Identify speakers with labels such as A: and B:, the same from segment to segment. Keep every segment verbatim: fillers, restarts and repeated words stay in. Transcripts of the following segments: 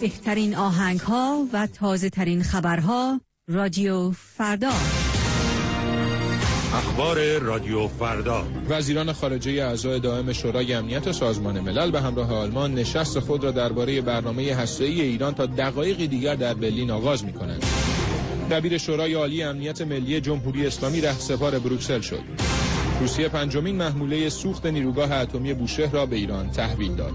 A: بهترین آهنگ ها و تازه ترین خبرها. رادیو فردا.
B: اخبار رادیو فردا.
C: وزیران خارجه اعضای دائم شورای امنیت سازمان ملل به همراه آلمان نشست خود را درباره برنامه هسته‌ای ایران تا دقایقی دیگر در برلین آغاز می‌کنند. دبیر شورای عالی امنیت ملی جمهوری اسلامی رهسپار بروکسل شد. روسیه پنجمین محموله سوخت نیروگاه اتمی بوشهر را به ایران تحویل داد.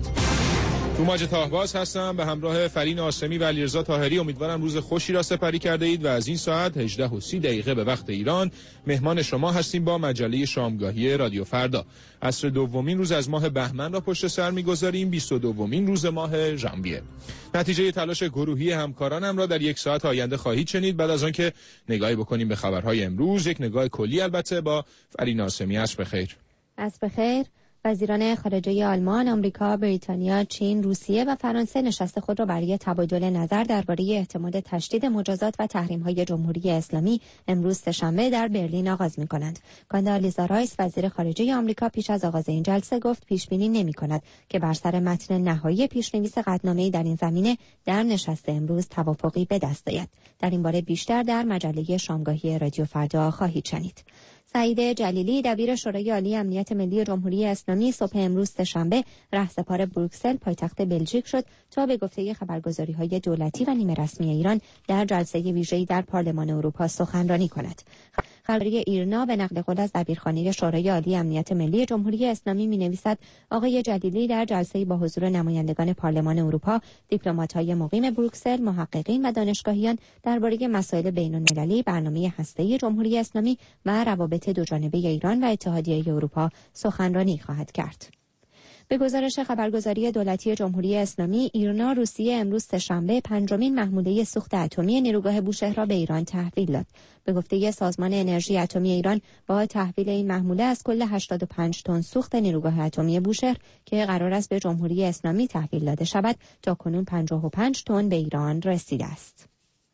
C: توماج تاهباز هستم به همراه فرین آسمی و علیرضا طاهری. امیدوارم روز خوشی را سپری کرده اید و از این ساعت هجده و سی دقیقه به وقت ایران مهمان شما هستیم با مجله شامگاهی رادیو فردا. عصر دومین روز از ماه بهمن را پشت سر می‌گذاریم، بیست و دومین روز ماه ژانویه. نتیجه تلاش گروهی همکارانم را در یک ساعت آینده خواهید شنید. بعد از آن که نگاهی بکنیم به خبرهای امروز، یک نگاه کلی البته با فرین آسمی. عصر بخیر.
D: عصر بخیر. وزیران خارجه آلمان، آمریکا، بریتانیا، چین، روسیه و فرانسه نشست خود را برای تبادل نظر درباره احتمال تشدید مجازات و تحریم‌های جمهوری اسلامی امروز سه‌شنبه در برلین آغاز می‌کنند. کاندالیزا رایس وزیر خارجه آمریکا پیش از آغاز این جلسه گفت پیش‌بینی نمی‌کند که بر سر متن نهایی پیش‌نویس قطعنامه‌ای در این زمینه در نشست امروز توافقی به دست آید. در این باره بیشتر در مجله شامگاهی رادیو فردا خواهید شنید. سعید جلیلی دبیر شورای عالی امنیت ملی جمهوری اسلامی صبح امروز سه‌شنبه رهسپار بروکسل پایتخت بلژیک شد تا به گفته خبرگزاری‌های دولتی و نیمه رسمی ایران در جلسه ویژه‌ای در پارلمان اروپا سخنرانی کند. خبری ایرنا به نقل قول از دبیرخانه شورای عالی امنیت ملی جمهوری اسلامی می‌نویسد آقای جلیلی در جلسه‌ای با حضور نمایندگان پارلمان اروپا، دیپلمات‌های مقیم بروکسل، محققین و دانشگاهیان درباره مسائل بین‌المللی، برنامه هسته‌ای جمهوری اسلامی و روابط دوجانبه ایران و اتحادیه اروپا سخنرانی خواهد کرد. به گزارش خبرگزاری دولتی جمهوری اسلامی، ایرنا روسیه امروز سه‌شنبه پنجمین محموله سوخت اتمی نیروگاه بوشهر را به ایران تحویل داد. به گفته سازمان انرژی اتمی ایران با تحویل این محموله از کل هشتاد و پنج تن سوخت نیروگاه اتمی بوشهر که قرار است به جمهوری اسلامی تحویل داده شود، تاکنون پنجاه و پنج تن به ایران رسیده است.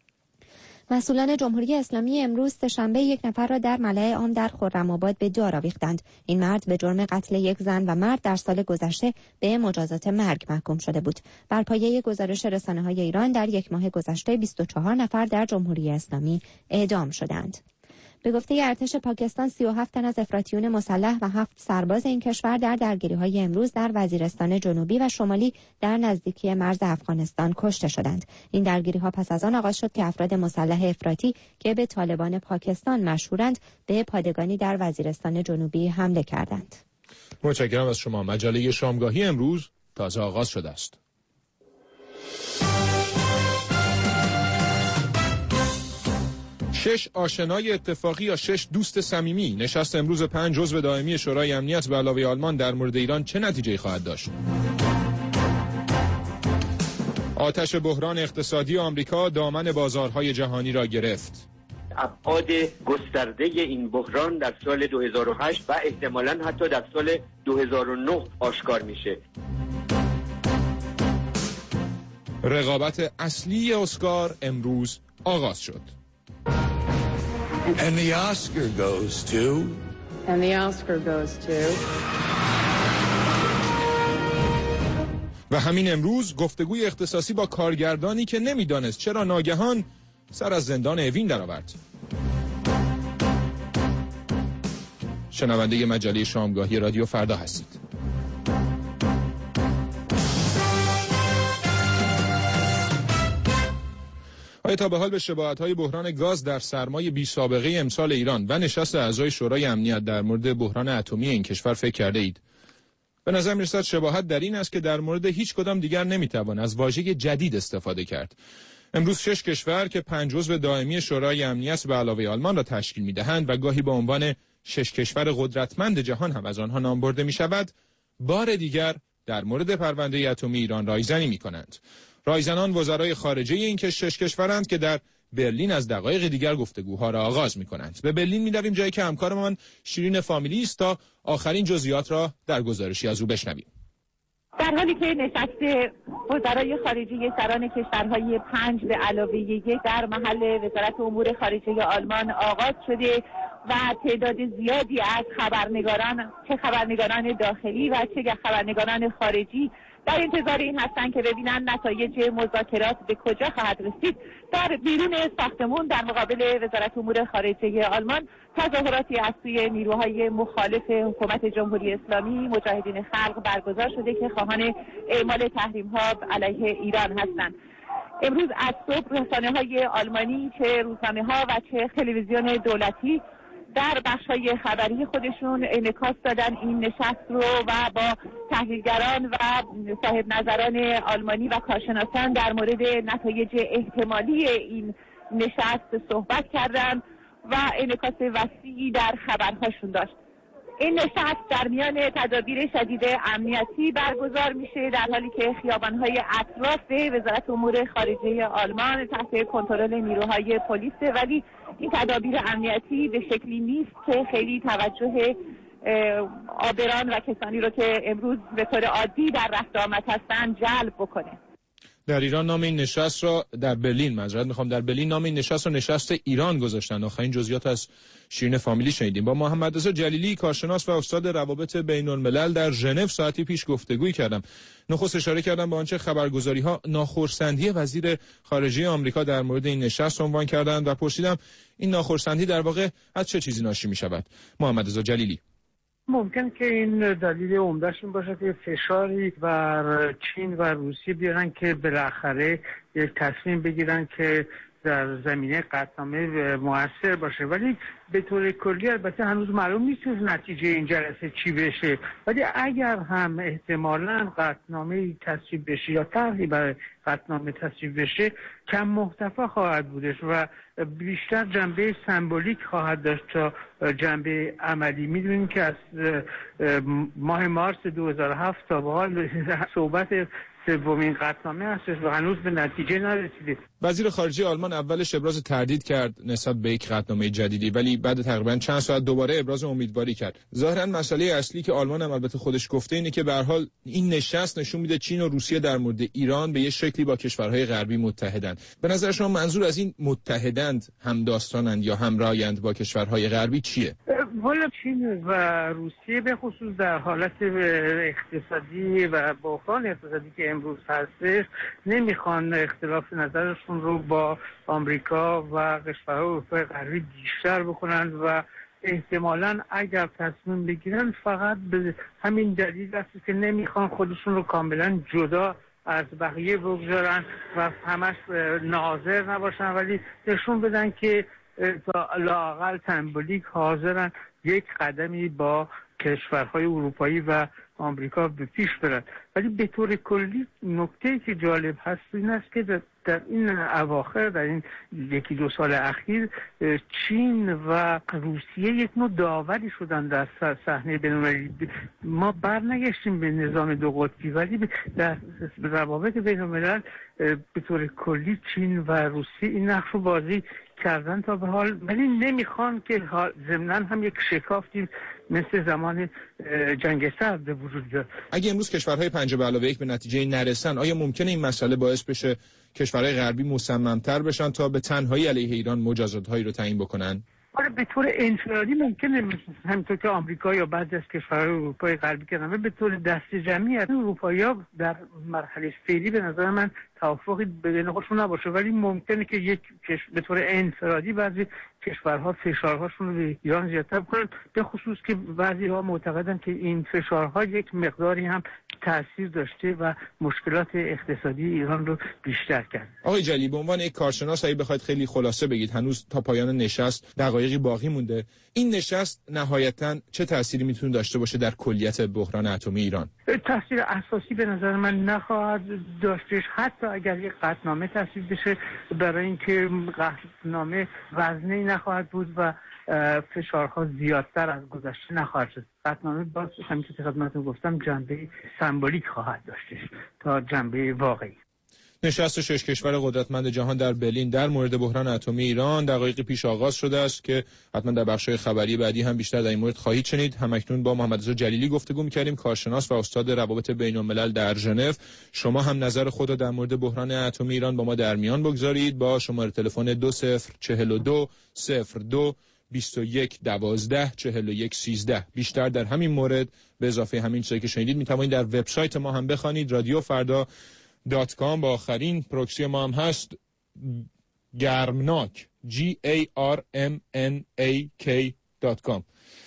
D: مسئولان جمهوری اسلامی امروز سه‌شنبه یک نفر را در ملأ عام در خرم‌آباد به دار آویختند. این مرد به جرم قتل یک زن و مرد در سال گذشته به مجازات مرگ محکوم شده بود. بر پایه گزارش رسانه‌های ایران در یک ماه گذشته بیست و چهار نفر در جمهوری اسلامی اعدام شدند. به گفته ارتش پاکستان سی و هفت تن از افراطیون مسلح و هفت سرباز این کشور در درگیری‌های امروز در وزیرستان جنوبی و شمالی در نزدیکی مرز افغانستان کشته شدند. این درگیری‌ها پس از آن آغاز شد که افراد مسلح افراطی که به طالبان پاکستان مشهورند به پادگانی در وزیرستان جنوبی حمله کردند.
C: متشکرم از شما. مجله شامگاهی امروز تازه آغاز شده است. شش آشنای اتفاقی یا شش دوست صمیمی. نشست امروز پنج عضو دائمی شورای امنیت به علاوه آلمان در مورد ایران چه نتیجه‌ای خواهد داشت؟ آتش بحران اقتصادی آمریکا دامن بازارهای جهانی را گرفت.
E: ابعاد گسترده این بحران در سال دو هزار و هشت و احتمالاً حتی در سال دو هزار و نه آشکار میشه.
C: رقابت اصلی اسکار امروز آغاز شد.
F: And the Oscar goes to
G: And the Oscar goes to
C: و همین امروز گفتگوی اختصاصی با کارگردانی که نمیدانست چرا ناگهان سر از زندان اوین درآورد. شنونده مجله شامگاهی رادیو فردا هستید. آیا تا به حال به شباهت‌های بحران گاز در سرمای بی سابقه امسال ایران و نشست اعضای شورای امنیت در مورد بحران اتمی این کشور فکر کرده اید؟ به نظر می‌رسد شباهت در این است که در مورد هیچ کدام دیگر نمی‌توان از واژه جدید استفاده کرد. امروز شش کشور که پنج عضو دائمی شورای امنیت به علاوه آلمان را تشکیل می‌دهند و گاهی به عنوان شش کشور قدرتمند جهان هم از آنها نام برده می‌شود، بار دیگر در مورد پرونده اتمی ایران رایزنی می‌کنند. رایزنان وزرای خارجه این که شش کشورند که در برلین از دقایق دیگر گفتگوها را آغاز می‌کنند. به برلین می‌رویم، جایی که همکارمان شیرین فامیلی است تا آخرین جزئیات را در گزارشی از او بشنویم.
H: در حالی که نشست وزرای خارجه سران کشورهای پنج به علاوه یک در محل وزارت امور خارجه آلمان آغاز شده و تعداد زیادی از خبرنگاران، چه خبرنگاران داخلی و چه خبرنگاران خارجی در انتظار این هستن که ببینن نتایج مذاکرات به کجا خواهد رسید. در بیرون ساختمون در مقابل وزارت امور خارجه آلمان تظاهراتی از سوی نیروهای مخالف حکومت جمهوری اسلامی مجاهدین خلق برگزار شده که خواهان اعمال تحریم‌ها علیه ایران هستند. امروز از صبح رسانه‌های آلمانی چه روزنامه‌ها و چه تلویزیون دولتی در بخش‌های خبری خودشون انعکاس دادن این نشست رو و با تحلیلگران و صاحب نظران آلمانی و کارشناسان در مورد نتایج احتمالی این نشست صحبت کردن و انعکاس وسیعی در خبرهاشون داشت. این نشست در میان تدابیر شدید امنیتی برگزار میشه در حالی که خیابان‌های اطراف وزارت امور خارجه آلمان تحت کنترل نیروهای پلیسه، ولی این تدابیر امنیتی به شکلی نیست که خیلی توجه عابران و کسانی رو که امروز به طور عادی در رفت آمد هستن جلب بکنه.
C: در ایران نام این نشست را در برلین معذرت میخوام در برلین نام این نشست را نشست ایران گذاشتن. آخرین جزئیات از شیرین فامیلی شنیدیم. با محمد رضا جلیلی کارشناس و استاد روابط بین الملل در ژنو ساعتی پیش گفتگوی کردم. نخست اشاره کردم به آنچه خبرگزاری‌ها ناخرسندی وزیر خارجه آمریکا در مورد این نشست عنوان کردند و پرسیدم این ناخرسندی در واقع از چه چیزی ناشی می‌شود. محمد رضا جلیلی:
I: ممکن که این دلیل عمده‌ش این باشه که فشاری بر چین و روسیه بیارن که بالاخره یک تصمیم بگیرن که در زمینه قطعنامه مؤثر باشه، ولی به طور کلی البته هنوز معلوم نیست نتیجه این جلسه چی بشه. ولی اگر هم احتمالاً قطعنامه تصویب بشه یا طرحی برای قطعنامه تصویب بشه، کم محتوا خواهد بودش و بیشتر جنبه سمبولیک خواهد داشت تا جنبه عملی. میدونیم که از ماه مارس دو هزار و هفت تا به حال صحبت سومین قطعنامه هستش و هنوز به نتیجه نرسیده.
C: وزیر خارجه آلمان اولش ابراز تردید کرد نسبت به یک قطعنامه جدیدی، ولی بعد تقریبا چند ساعت دوباره ابراز امیدواری کرد. ظاهرا مسئله اصلی که آلمان هم البته خودش گفته اینه که به هر حال این نشست نشون میده چین و روسیه در مورد ایران به یه شکلی با کشورهای غربی متحدن. به نظر شما منظور از این متحدند هم داستانند یا همراهند با کشورهای غربی چیه؟
I: والا چین و روسیه به خصوص در حالت اقتصادی و بحران اقتصادی که امروز هستش نمیخوان اختلاف نظرشون رو با آمریکا و کشورهای اروپای غربی بیشتر بکنن و احتمالاً اگر تصمیم بگیرن فقط به همین دلیل است که نمیخوان خودشون رو کاملا جدا از بقیه بگذارن و همش ناظر نباشن، ولی نشون بدن که تا لااقل سمبولیک حاضرن یک قدمی با کشورهای اروپایی و آمریکا به پیش برن. ولی به طور کلی نکته‌ای که جالب هست این است که در این اواخر در این یکی دو سال اخیر چین و روسیه یک نوع داوری شدن در صحنه بین‌المللی. ما برنگشتیم به نظام دو قطبی، ولی در روابط بین‌الملل به طور کلی چین و روسیه این نقش رو بازی کردن تا به حال، ولی نمیخوان که ضمناً هم یک شکافتی مثل زمان جنگ سرد به وجود بیاد.
C: اگه امروز کشورهای پنج به علاوه یک به نتیجه نرسن، آیا ممکنه این مسئله باعث بشه کشورهای غربی مصمم‌تر بشن تا به تنهایی علیه ایران مجازات‌هایی رو تعیین بکنن؟
I: آره به طور انفرادی ممکنه، همونطور که آمریکا یا بعضی از کشورهای اروپای غربی کردن، به طور دست جمعی از اروپایی‌ها در مرحله فعلی به نظر من توافقی بین خودشون نباشه، ولی ممکنه که یک به طور انفرادی بعضی کشورها فشارهاشون رو به ایران زیادتر بکنن، به خصوص که بعضی‌ها معتقدن که این فشارها یک مقداری هم تأثیر داشته و مشکلات اقتصادی ایران رو بیشتر کرد.
C: آقای جلیلی به عنوان یک کارشناس اگه بخواید خیلی خلاصه بگید، هنوز تا پایان نشست دقایقی باقی مونده، این نشست نهایتاً چه تأثیری میتونه داشته باشه در کلیت بحران اتمی ایران؟
I: تأثیر اساسی به نظر من نخواهد داشتش، حتی اگر یک قطعنامه تصویب بشه، برای اینکه قطعنامه وزنی نخواهد بود و فشارها زیادتر از گذشته نخواهد شد. قطعنامه باز همین که خدمتتون گفتم جنبه سمبولیک خواهد داشتش تا جنبه واقعی.
C: نشست شش کشور قدرتمند جهان در برلین در مورد بحران اتمی ایران دقایقی پیش آغاز شده است که حتما در بخش‌های خبری بعدی هم بیشتر در این مورد خواهید شنید. همکنون با محمد رضا جلیلی گفتگو می‌کردیم، کارشناس و استاد روابط بین‌الملل در ژنو. شما هم نظر خود را در مورد بحران اتمی ایران با ما در میان بگذارید با شماره تلفن دو صفر چهل و دو صفر دو بیست و یک دوازده چهل و یک سیزده. بیشتر در همین مورد به اضافه همین چیزی که شنیدید میتوانید در وبسایت ما هم بخوانید، رادیو فردا دات کام. با آخرین پروکسی ما هم هست گرمناک جی ای آر ام ان ای کی دات کام.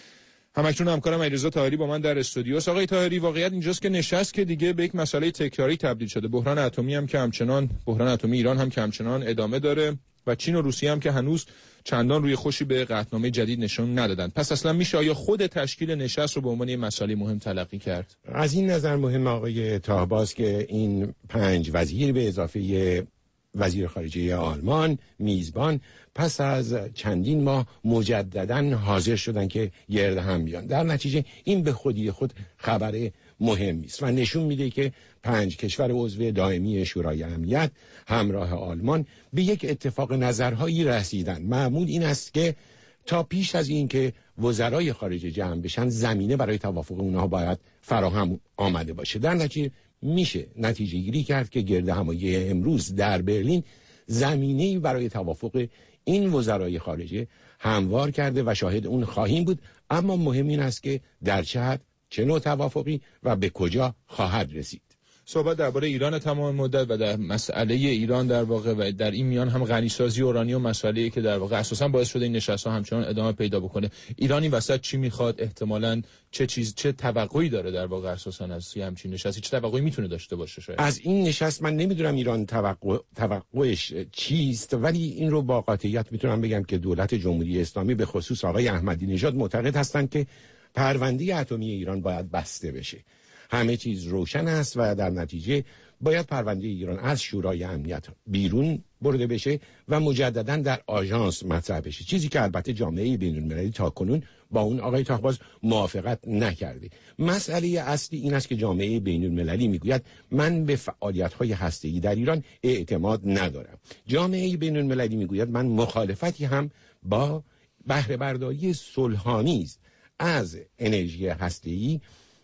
C: همکنون همکارم علیرضا طاهری با من در استودیو. آقای طاهری، واقعیت اینجاست که نشست که دیگه به یک مسئله تکراری تبدیل شده. بحران اتمی هم که همچنان بحران اتمی ایران هم که همچنان ادامه داره و چین و روسیه هم که هنوز چندان روی خوشی به قطعنامه جدید نشون ندادن. پس اصلا میشه آیا خود تشکیل نشست رو به عنوان مسئله مهم تلقی کرد؟
J: از این نظر مهم آقای طاهباز که این پنج وزیر به اضافه وزیر خارجه آلمان میزبان پس از چندین ماه مجدداً حاضر شدن که گرد هم بیان. در نتیجه این به خودی خود خبر مهمی است و نشون میده که پنج کشور عضو دائمی شورای امنیت همراه آلمان به یک اتفاق نظرهایی رسیدن. معمول این است که تا پیش از این که وزرای خارجه جمع بشن زمینه برای توافق اونها باید فراهم آمده باشه. در نتیجه میشه نتیجه گیری کرد که گرد همایی امروز در برلین زمینه‌ای برای توافق این وزرای خارجه هموار کرده و شاهد اون خواهیم بود. اما مهم این است که در چه حد، چه نوع توافقی و به کجا خواهد رسید.
C: صحبت درباره ایران تمام مدت و در مسئله ایران در واقع و در این میان هم غنیسازی اورانیوم مسئله‌ای که در واقع اساساً باعث شده این نشست‌ها همچنان ادامه پیدا بکنه. ایران این وسط چی میخواد؟ احتمالاً چه چیز چه توقعی داره در واقع اساساً از همچین نشستی؟ چه توقعی میتونه داشته باشه شاید؟
J: از این نشست من نمیدونم ایران توقع توقعش چیست، ولی این رو با قاطعیت میتونم بگم که دولت جمهوری اسلامی به خصوص آقای احمدی نژاد معتقد هستند که پرونده اتمی ایران باید بسته بشه. همه چیز روشن است و در نتیجه باید پرونده ایران از شورای امنیت بیرون برده بشه و مجددا در آژانس مطرح بشه، چیزی که البته جامعه بین‌المللی تاکنون با اون آقای طاهباز موافقت نکرده. مسئله اصلی این است که جامعه بین‌المللی میگوید من به فعالیت‌های هسته‌ای در ایران اعتماد ندارم. جامعه بین‌المللی میگوید من مخالفتی هم با بهره برداری صلح‌آمیز از انرژی هسته‌ای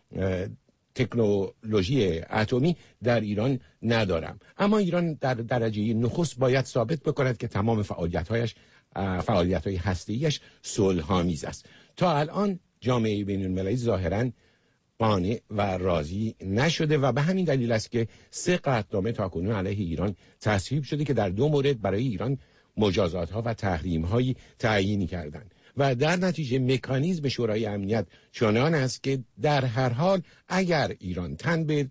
J: تکنولوژی اتمی در ایران ندارم. اما ایران در درجه نخست باید ثابت بکند که تمام فعالیت‌هایش فعالیت‌های هسته‌ایش صلح‌آمیز است. تا الان جامعه بین‌المللی ظاهراً قانع و راضی نشده و به همین دلیل است که سه قطعنامه تاکنون علیه ایران تصویب شده که در دو مورد برای ایران مجازات‌ها و تحریم‌هایی تعیین کردند. و در نتیجه مکانیزم شورای امنیت چنان است که در هر حال اگر ایران تن به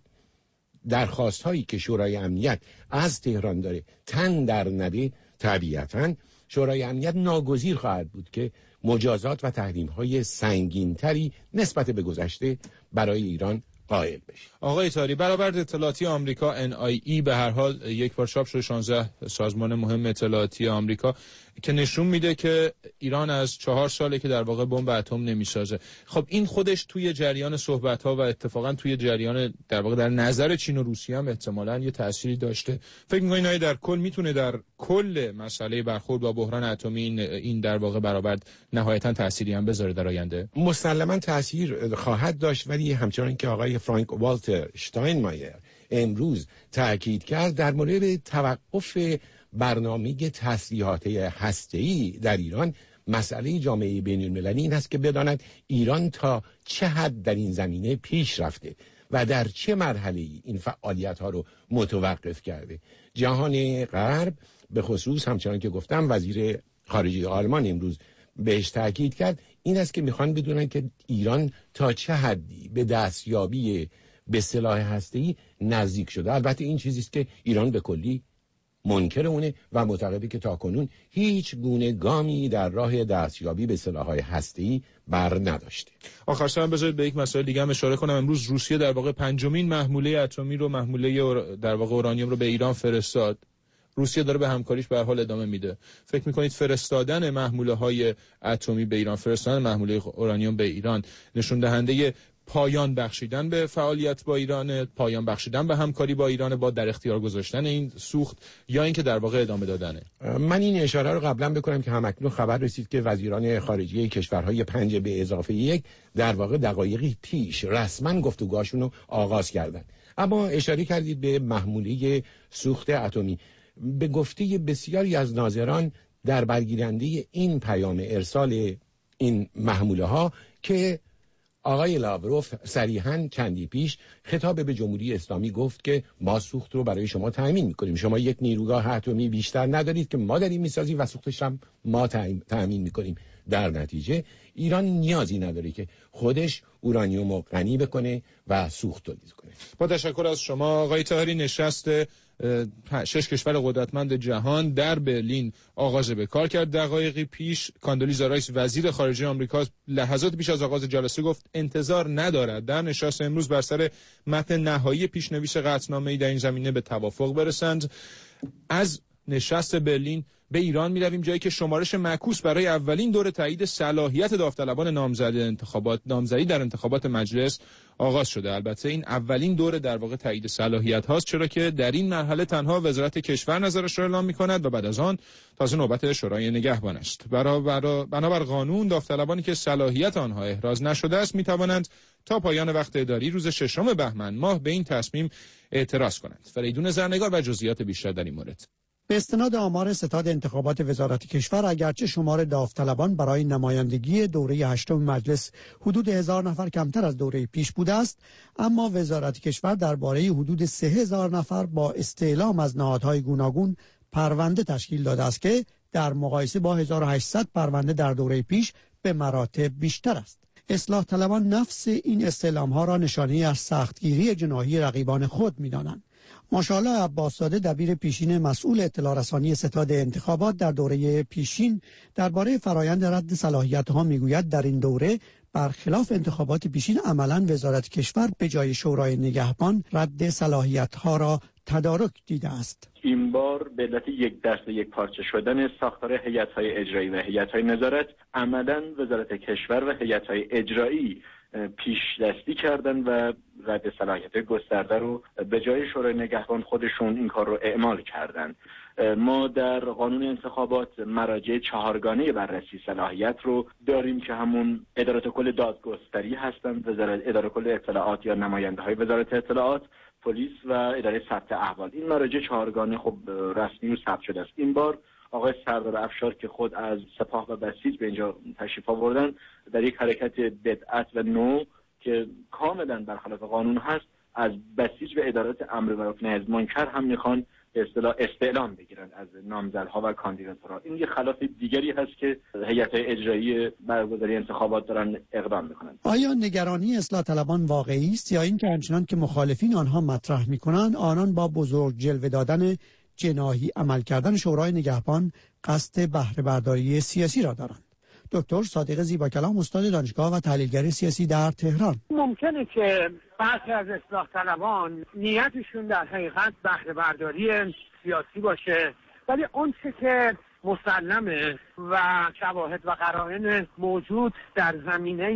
J: درخواست هایی که شورای امنیت از تهران داره تن در نده، طبیعتاً شورای امنیت ناگزیر خواهد بود که مجازات و تحریم های سنگین تری نسبت به گذشته برای ایران قائل بشه.
C: آقای طاهری، برآورد اطلاعاتی آمریکا ان آی ای به هر حال یک بار چاپ شده، شانزده سازمان مهم اطلاعاتی آمریکا، که نشون میده که ایران از چهار ساله که در واقع بمب اتم نمیسازه. خب این خودش توی جریان صحبت‌ها و اتفاقا توی جریان در واقع در نظر چین و روسیه هم احتمالاً یه تأثیری داشته. فکر می‌کنید این در کل میتونه در کل مسئله برخورد با بحران اتمی این, این در واقع برآورد نهایتاً تأثیری هم بذاره در آینده؟
J: مسلماً تأثیر خواهد داشت، ولی همچنان که آقای فرانک والتر شتاینمایر امروز تاکید کرد در مورد توقف برنامه تسلیحات هسته‌ای در ایران، مسئله جامعه بین‌المللی این است که بداند ایران تا چه حد در این زمینه پیش رفته و در چه مرحله‌ای این فعالیت‌ها رو متوقف کرده. جهان غرب به خصوص همچنان که گفتم وزیر خارجه آلمان امروز بهش تاکید کرد، این است که میخوان بدونن که ایران تا چه حدی به دستیابی به سلاح هسته‌ای نزدیک شده. البته این چیزی است که ایران به کلی منکر اونه و معتقده که تاکنون هیچ گونه گامی در راه دستیابی به سلاح‌های هسته‌ای بر نداشته.
C: آخر سر بذارید به یک مسئله دیگه هم اشاره کنم. امروز روسیه در واقع پنجمین محموله اتمی رو محموله در واقع اورانیوم رو به ایران فرستاد. روسیه داره به همکاریش به هر حال ادامه میده. فکر میکنید فرستادن محموله‌های اتمی به ایران، فرستادن محموله اورانیوم به ایران نشون دهنده پایان بخشیدن به فعالیت با ایران، پایان بخشیدن به همکاری با ایران با در اختیار گذاشتن این سوخت، یا اینکه در واقع ادامه دادنه؟
J: من این اشاره رو قبلا بکنم که همکنون خبر رسید که وزیران خارجه کشورهای پنج به اضافه یک در واقع دقایقی پیش رسما گفتگوهاشون رو آغاز کردن. اما اشاره کردید به محموله سوخت اتمی. به گفته بسیاری از ناظران در برگیرنده این پیام ارسال این محموله ها که آقای لاوروف صریحاً چندی پیش خطاب به جمهوری اسلامی گفت که ما سوخت رو برای شما تأمین میکنیم، شما یک نیروگاه اتمی بیشتر ندارید که ما داریم میسازیم و سوختش هم ما تأمین میکنیم. در نتیجه ایران نیازی نداره که خودش اورانیوم رو غنی بکنه و سوخت تولید کنه.
C: با تشکر از شما آقای طاهری. نشست شش کشور قدرتمند جهان در برلین آغاز به کار کرد. دقایقی پیش کاندولیزا رایس وزیر خارجه آمریکا لحظات پیش از آغاز جلسه گفت انتظار ندارد در نشست امروز بر سر متن نهایی پیشنویس قطعنامه‌ای در این زمینه به توافق برسند. از نشست برلین به ایران می رویم، جایی که شمارش معکوس برای اولین دور تایید صلاحیت داوطلبان نامزدی انتخابات نامزدی در انتخابات مجلس آغاز شده. البته این اولین دور در واقع تایید صلاحیت هاست، چرا که در این مرحله تنها وزارت کشور نظرش را اعلام می کند و بعد از آن تازه نوبت شورای نگهبان است. بنابر بنابر قانون داوطلبانی که صلاحیت آنها احراز نشده است می توانند تا پایان وقت اداری روز ششم بهمن ماه به این تصمیم اعتراض کنند. فریدون زرنگار و جزئیات بیشتر در این مورد.
K: به استناد آمار ستاد انتخابات وزارت کشور، اگرچه شمار داوطلبان برای نمایندگی دوره هشتم مجلس حدود هزار نفر کمتر از دوره پیش بوده است، اما وزارت کشور درباره حدود سه هزار نفر با استعلام از نهادهای گوناگون پرونده تشکیل داده است که در مقایسه با هزار و هشتصد پرونده در دوره پیش به مراتب بیشتر است. اصلاح طلبان نفس این استعلام ها را نشانه از سختگیری جناحی رقیبان خود می‌دانند. ماشاءالله عباس‌زاده دبیر پیشین مسئول اطلاع رسانی ستاد انتخابات در دوره پیشین درباره فرایند رد صلاحیت‌ها میگوید در این دوره برخلاف انتخابات پیشین عملاً وزارت کشور به جای شورای نگهبان رد صلاحیت‌ها را تدارک دیده است.
L: این بار به علت یک دست یک پارچه شدن ساختار هیئت‌های اجرایی و هیئت‌های نظارت عملاً وزارت کشور و هیئت‌های اجرایی پیش دستی کردن و رد صلاحیت گسترده رو به جای شورای نگهبان خودشون این کار رو اعمال کردن. ما در قانون انتخابات مراجع چهارگانه بررسی صلاحیت رو داریم که همون ادارات کل دادگستری هستند، وزارت اداره کل اطلاعات یا نماینده های وزارت اطلاعات، پلیس و اداره ثبت احوال. این مراجع چهارگانه خب رسمی و ثبت شده است. این بار آقای سردار افشار که خود از سپاه و بسیج به اینجا تشریف آوردن در یک حرکت بدعت و نو که کاملا برخلاف قانون هست، از بسیج و ادارات امر معروف نهی از منکر هم میخوان به اصطلاح استعلام بگیرن از نامزدها و کاندیدات‌ها. این یه خلاف دیگری هست که هیئت‌های اجرایی برگزاری انتخابات دارن اقدام میکنن.
K: آیا نگرانی اصلاح طلبان واقعی است یا اینکه همچنان که مخالفین آنها مطرح میکنند آنان با بزرگ جلوه دادن جناحی عمل کردن شورای نگهبان قصد بهره برداری سیاسی را دارند؟ دکتر صادق زیباکلام، استاد دانشگاه و تحلیلگر سیاسی در تهران:
I: ممکنه که بعضی از اصلاح طلبان نیتشون در حقیقت بهره برداری سیاسی باشه، ولی اون چه که مسلمه و شواهد و قرائن موجود در زمینه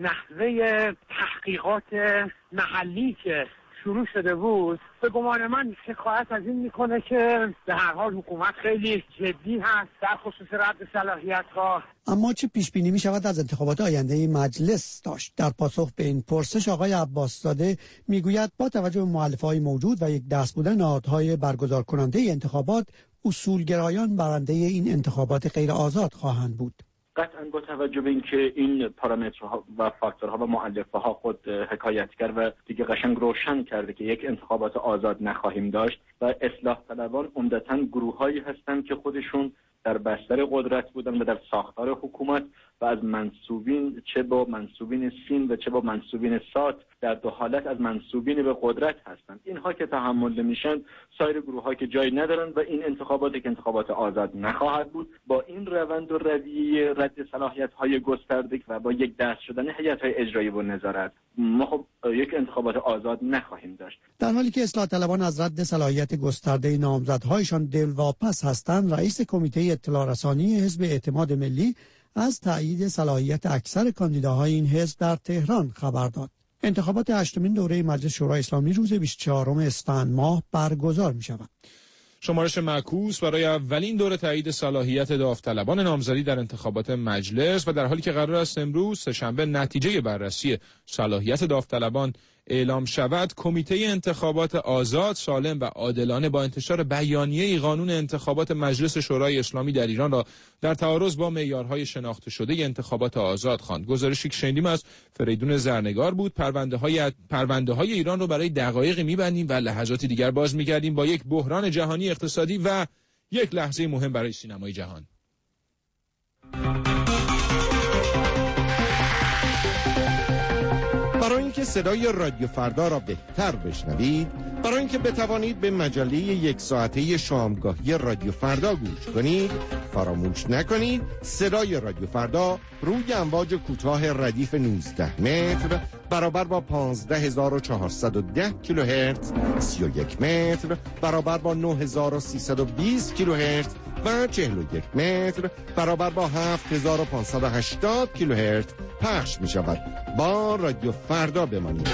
I: نحوه تحقیقات محلی که شروع شده بود، به گمان من شکایت از این میکنه که به هر حال حکومت خیلی جدی هست در خصوص رد صلاحیت ها.
K: اما چه پیش بینی می شود از انتخابات آینده مجلس داشت؟ در پاسخ به این پرسش آقای عباس‌زاده میگوید با توجه به مؤلفه‌های موجود و یک دست بودن نهادهای برگزار کننده انتخابات، اصولگرایان برنده این انتخابات غیر آزاد خواهند بود.
L: قطعاً با توجه به اینکه این پارامترها و فاکتورها و مؤلفه ها خود حکایتگر و دیگه قشنگ روشن کرده که یک انتخابات آزاد نخواهیم داشت و اصلاح طلبان عمدتاً گروهایی هستند که خودشون در بستر قدرت بودن و در ساختار حکومت و از منسوبین، چه با منسوبین سین و چه با منسوبین سات، در دو حالت از منسوبین به قدرت هستند. اینها که تحمل نمیشن، سایر گروه‌ها که جایی ندارن و این انتخابات که انتخابات آزاد نخواهد بود. با این روند و رویه رد صلاحیت‌های گسترده و با یک دست شدن هیئت‌های اجرایی و نظارت، ما خب یک انتخابات آزاد نخواهیم داشت.
K: در حالی که اصلاح طلبان از رد صلاحیت گسترده نامزدهایشان دلواپس هستند، رئیس کمیته اطلاع رسانی حزب اعتماد ملی از تأیید صلاحیت اکثر کاندیداهای این حزب در تهران خبر داد. انتخابات هشتمین دوره مجلس شورای اسلامی روز بیست و چهارم اسفند ماه برگزار می شود.
C: شمارش معکوس برای اولین دور تایید صلاحیت داوطلبان نامزدی در انتخابات مجلس و در حالی که قرار است امروز سه‌شنبه نتیجه بررسی صلاحیت داوطلبان اعلام شود کمیته انتخابات آزاد، سالم و عادلانه با انتشار بیانیه‌ای قانون انتخابات مجلس شورای اسلامی در ایران را در تعارض با معیارهای شناخته شده انتخابات آزاد خواند. گزارشی که شنیدیم از فریدون زرنگار بود. پرونده های پرونده های ایران رو برای دقایقی می‌بندیم و لحظاتی دیگر باز می‌گردیم با یک بحران جهانی اقتصادی و یک لحظه مهم برای سینمای جهان.
M: برای اینکه صدای رادیو فردا را بهتر بشنوید، برای اینکه بتوانید به مجله یک ساعته شامگاهی رادیو فردا گوش کنید، فراموش نکنید صدای رادیو فردا روی امواج کوتاه ردیف نوزده متر برابر با پانزده هزار و چهارصد و ده کیلوهرتز، سی و یک متر برابر با نه هزار و سیصد و بیست کیلوهرتز و چهل و یک متر برابر با هفت هزار و پانصد و هشتاد کیلوهرتز پخش می شود. با رادیو فردا بمانید.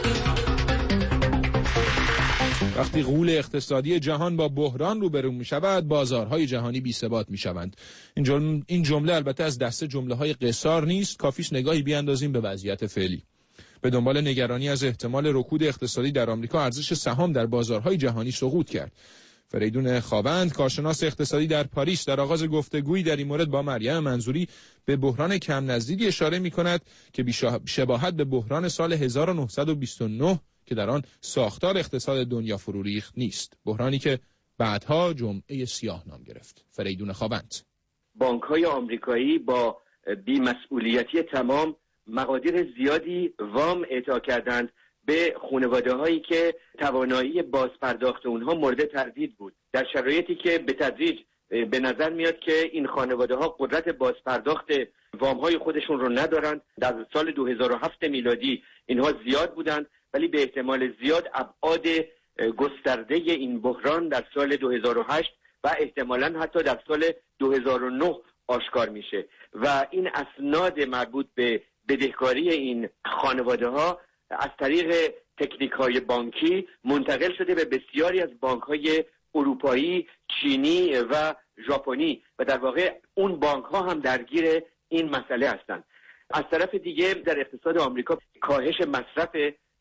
C: وقتی غول اقتصادی جهان با بحران روبرو می شود، بازارهای جهانی بی ثبات می شوند. این جمله, این جمله البته از دسته جمله های قصار نیست، کافیش نگاهی بیاندازیم به وضعیت فعلی. به دنبال نگرانی از احتمال رکود اقتصادی در آمریکا، ارزش سهام در بازارهای جهانی سقوط کرد. فریدون خاوند، کارشناس اقتصادی در پاریس، در آغاز گفتگویی در این مورد با مریم منظوری به بحران کم نزدیکی اشاره می کند که بی‌شباهت به بحران سال هزار و نهصد و بیست و نه که در آن ساختار اقتصاد دنیا فرو ریخت نیست، بحرانی که بعدها جمعه سیاه نام گرفت. فریدون خاوند:
E: بانک‌های آمریکایی با بی‌مسئولیتی تمام مقادیر زیادی وام اعطا کردند به خانواده‌هایی که توانایی بازپرداخت اونها مورد تردید بود، در شرایطی که به تدریج به نظر میاد که این خانواده‌ها قدرت بازپرداخت وام‌های خودشون رو ندارند. در سال دو هزار و هفت میلادی اینها زیاد بودند، ولی به احتمال زیاد ابعاد گسترده این بحران در سال دو هزار و هشت و احتمالاً حتی در سال دو هزار و نه آشکار میشه و این اسناد مربوط به بدهکاری این خانواده‌ها از طریق تکنیک‌های بانکی منتقل شده به بسیاری از بانک‌های اروپایی، چینی و ژاپنی و در واقع اون بانک‌ها هم درگیر این مسئله هستند. از طرف دیگه در اقتصاد آمریکا کاهش مصرف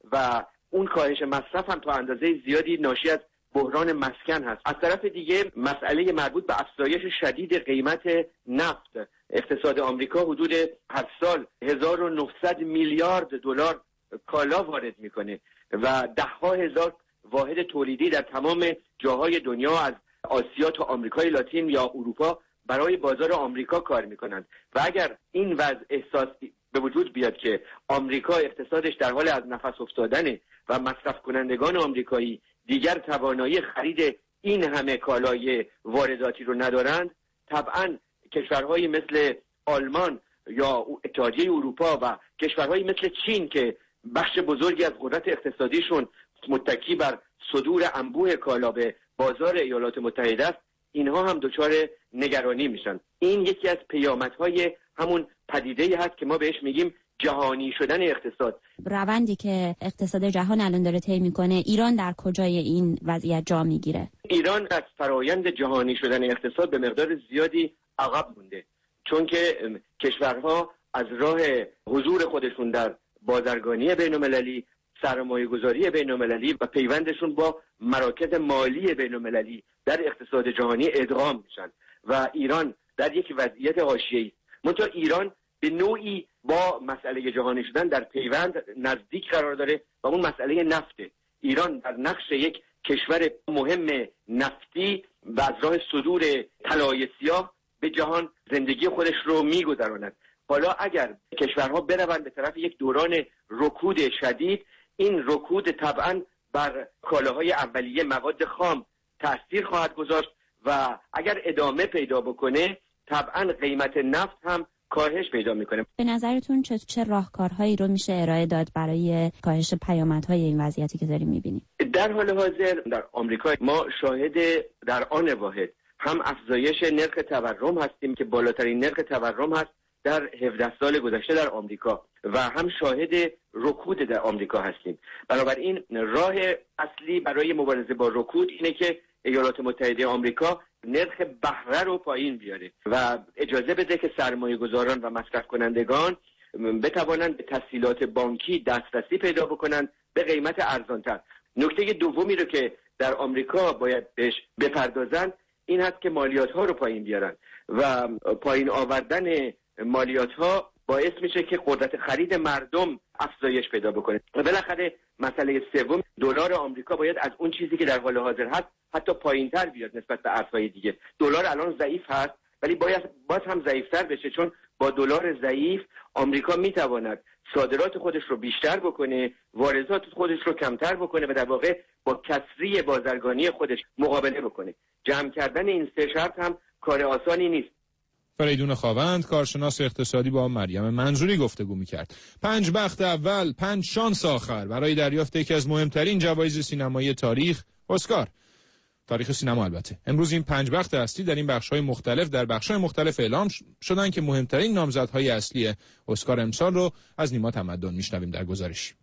E: و اون کاهش مصرف هم تا اندازه زیادی ناشی از بحران مسکن هست. از طرف دیگه مسئله مربوط به افزایش شدید قیمت نفت. اقتصاد آمریکا حدود هر سال هزار و نهصد میلیارد دلار کالا وارد میکنه و ده ها هزار واحد تولیدی در تمام جاهای دنیا از آسیا تا آمریکای لاتین یا اروپا برای بازار آمریکا کار میکنند و اگر این وضع احساس به وجود بیاد که آمریکا اقتصادش در حال از نفس افتادن و مصرف کنندگان آمریکایی دیگر توانایی خرید این همه کالای وارداتی رو ندارند، طبعا کشورهایی مثل آلمان یا اتحادیه اروپا و کشورهایی مثل چین که بخش بزرگی از قدرت اقتصادیشون متکی بر صدور انبوه کالا به بازار ایالات متحده است، اینها هم دچار نگرانی میشن. این یکی از پیامدهای همون پدیده‌ای هست که ما بهش میگیم جهانی شدن اقتصاد.
D: روندی که اقتصاد جهان الان داره طی میکنه، ایران در کجای این وضعیت جا میگیره؟
E: ایران از فرایند جهانی شدن اقتصاد به مقدار زیادی عقب مونده، چون که کشورها از راه حضور خودشون در بازرگانی بین‌المللی، سرمایه‌گذاری بین‌المللی و پیوندشون با مراکز مالی بین‌المللی در اقتصاد جهانی ادغام میشن و ایران در یک وضعیت حاشیه‌ای است. منتها ایران به نوعی با مسئله جهانی شدن در پیوند نزدیک قرار داره و اون مسئله نفته. ایران در نقش یک کشور مهم نفتی و از راه صدور طلای سیاه به جهان زندگی خودش رو میگذراند. حالا اگر کشورها بروند به طرف یک دوران رکود شدید، این رکود طبعا بر کالاهای اولیه مواد خام تأثیر خواهد گذاشت و اگر ادامه پیدا بکنه طبعا قیمت نفت هم کاهش پیدا میکنه.
D: به نظرتون چه چه راهکارهایی رو میشه ارائه داد برای کاهش پیامدهای این وضعیتی که داریم میبینیم؟
E: در حال حاضر در آمریکا ما شاهد در آن واحد هم افزایش نرخ تورم هستیم که بالاترین نرخ تورم هست در هفده سال گذشته در آمریکا و هم شاهد رکود در آمریکا هستیم. بنابراین راه اصلی برای مبارزه با رکود اینه که ایالات متحده آمریکا نرخ بهره رو پایین بیاره و اجازه بده که سرمایه گذاران و مصرف کنندگان بتوانند به تسهیلات بانکی دسترسی پیدا بکنند به قیمت ارزانتر. نکته دومی رو که در آمریکا باید بهش بپردازند این هست که مالیات ها رو پایین بیارن و پایین آوردن مالیات ها باعث میشه که قدرت خرید مردم افزایش پیدا بکنه. و بالاخره مسئله سوم، دلار آمریکا باید از اون چیزی که در حال حاضر هست حتی پایینتر بیاد نسبت به ارزهای دیگه. دلار الان ضعیف هست ولی باید باز هم ضعیفتر بشه، چون با دلار ضعیف آمریکا میتواند صادرات خودش رو بیشتر بکنه، واردات خودش رو کمتر بکنه و در واقع با کسری بازرگانی خودش مقابله بکنه. جمع کردن این سه شرط هم کار آسانی نیست.
C: فریدون خاوند، کارشناس اقتصادی، با مریم منظوری گفتگو می‌کرد. پنج بخت اول، پنج شانس آخر برای دریافت یکی از مهمترین جوایز سینمایی تاریخ، اسکار. تاریخ سینما البته. امروز این پنج بخت اصلی در این بخش‌های مختلف در بخش‌های مختلف اعلام شدن که مهمترین نامزدهای اصلی اسکار امسال رو از نیما تمدن میشنویم در گزارش.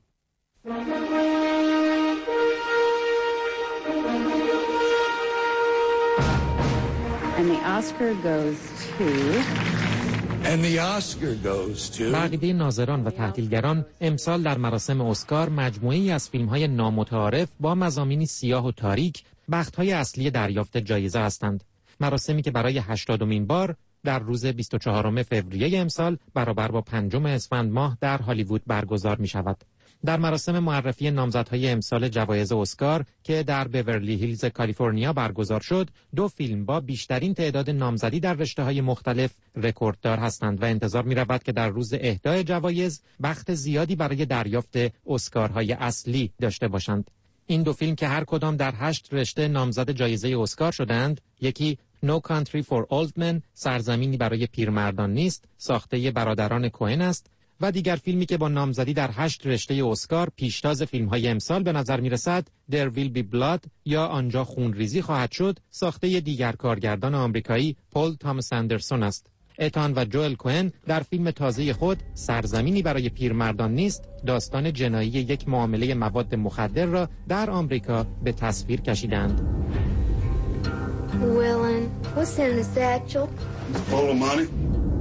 G: And the Oscar goes to
F: And the Oscar goes to
N: بقیده ناظران و تحلیلگران امسال در مراسم اسکار مجموعه‌ای از فیلم‌های نامتعارف با مضامینی سیاه و تاریک بخت‌های اصلی دریافت جایزه هستند. مراسمی که برای هشتادمین بار در روز بیست و چهارم فوریه امسال برابر با پنجم اسفند ماه در هالیوود برگزار می‌شود. در مراسم معرفی نامزدهای امسال جوایز اسکار که در بیورلی هیلز کالیفرنیا برگزار شد، دو فیلم با بیشترین تعداد نامزدی در رشته‌های مختلف رکورددار هستند و انتظار می‌رود که در روز اهدای جوایز بخت زیادی برای دریافت اسکارهای اصلی داشته باشند. این دو فیلم که هر کدام در هشت رشته نامزد جایزه اسکار شدند، یکی No Country for Old Men، سرزمینی برای پیرمردان نیست، ساخته برادران کوهن است، و دیگر فیلمی که با نامزدی در هشت رشته اسکار پیشتاز فیلم‌های امسال به نظر می‌رسد، There Will Be Blood یا آنجا خونریزی خواهد شد، ساخته دیگر کارگردان آمریکایی پول تامس اندرسون است. اتان و جوئل کوهن در فیلم تازه خود سرزمینی برای پیرمردان نیست، داستان جنایی یک معامله مواد مخدر را در آمریکا به تصویر کشیدند.
O: Willin, what's in the satchel?
F: full of money.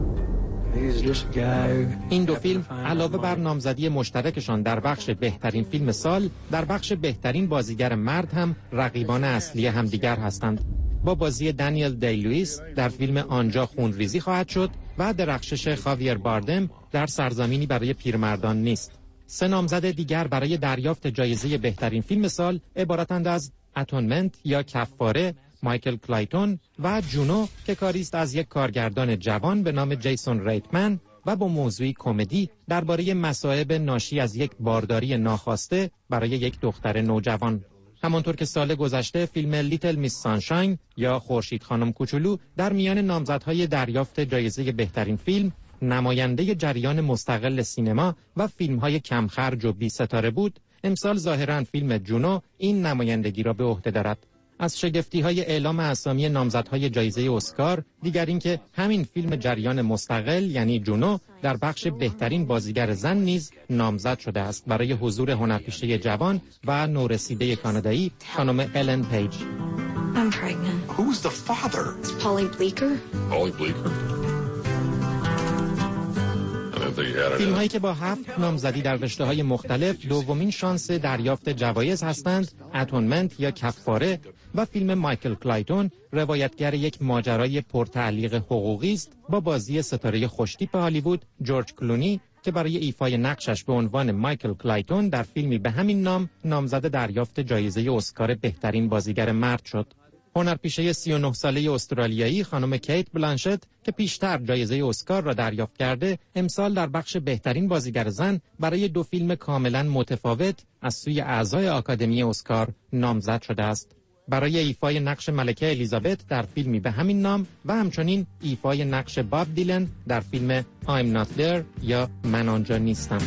N: این دو فیلم علاوه بر نامزدی مشترکشان در بخش بهترین فیلم سال، در بخش بهترین بازیگر مرد هم رقیبان اصلی همدیگر هستند. با بازی دانیل دی لوئیس در فیلم آنجا خونریزی خواهد شد و درخشش خاویر باردم در سرزمینی برای پیرمردان نیست. سه نامزد دیگر برای دریافت جایزه بهترین فیلم سال عبارتند از اتونمنت یا کفاره، مایکل کلایتون، و جونو که کاری است از یک کارگردان جوان به نام جیسون ریتمن و با موضوعی کمدی درباره مصائب ناشی از یک بارداری ناخواسته برای یک دختر نوجوان. همانطور که سال گذشته فیلم لیتل میس سانشاین یا خورشید خانم کوچولو در میان نامزدهای دریافت جایزه بهترین فیلم، نماینده جریان مستقل سینما و فیلم‌های کمخرج و بی ستاره بود، امسال ظاهراً فیلم جونو این نمایندگی را به عهده دارد. از شگفتی‌های اعلام اسامی نامزدهای جایزه اسکار دیگر این که همین فیلم جریان مستقل یعنی جونو در بخش بهترین بازیگر زن نیز نامزد شده است برای حضور هنرپیشه جوان و نورسیده کانادایی خانم الن پیج.
O: I'm pregnant.
F: Who's the father?
O: It's Polly Bleeker.
B: Polly Bleeker.
N: فیلم هایی که با هفت نامزدی در رشته‌های مختلف دومین شانس دریافت جوایز هستند، اتونمنت یا کفاره و فیلم مایکل کلایتون، روایتگر یک ماجرای پرتعلیق حقوقی است با بازی ستاره خوشتیپ هالیوود جورج کلونی که برای ایفای نقشش به عنوان مایکل کلایتون در فیلمی به همین نام نامزد دریافت جایزه اسکار بهترین بازیگر مرد شد. هنرپیشه سی و نه ساله استرالیایی خانم کیت بلانشت که پیشتر جایزه اسکار را دریافت کرده، امسال در بخش بهترین بازیگر زن برای دو فیلم کاملا متفاوت از سوی اعضای آکادمی اسکار نامزد شده است. برای ایفای نقش ملکه الیزابت در فیلمی به همین نام و همچنین ایفای نقش باب دیلن در فیلم I'm Not There یا من آنجا نیستم.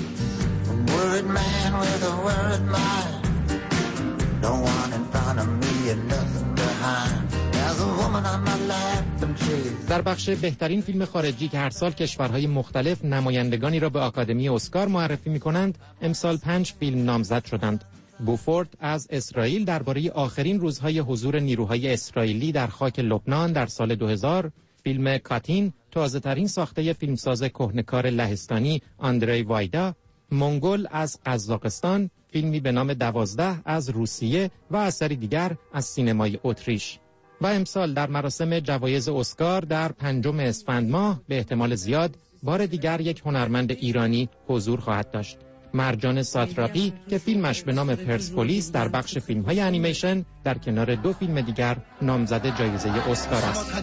N: در بخش بهترین فیلم خارجی که هر سال کشورهای مختلف نمایندگانی را به آکادمی اسکار معرفی می‌کنند، امسال پنج فیلم نامزد شدند. بوفورد از اسرائیل درباره آخرین روزهای حضور نیروهای اسرائیلی در خاک لبنان در سال دو هزار، فیلم کاتین تازه‌ترین ساخته فیلمساز کهنه‌کار لهستانی آندری وایدا، منگول از قزاقستان، فیلمی به نام دوازده از روسیه و اثری دیگر از سینمای اتریش. و امسال در مراسم جوایز اسکار در پنجم اسفند ماه به احتمال زیاد بار دیگر یک هنرمند ایرانی حضور خواهد داشت. مرجان ساتراقی که فیلمش به نام پرسپولیس در بخش فیلم‌های انیمیشن در کنار دو فیلم دیگر نامزد جایزه اسکار است.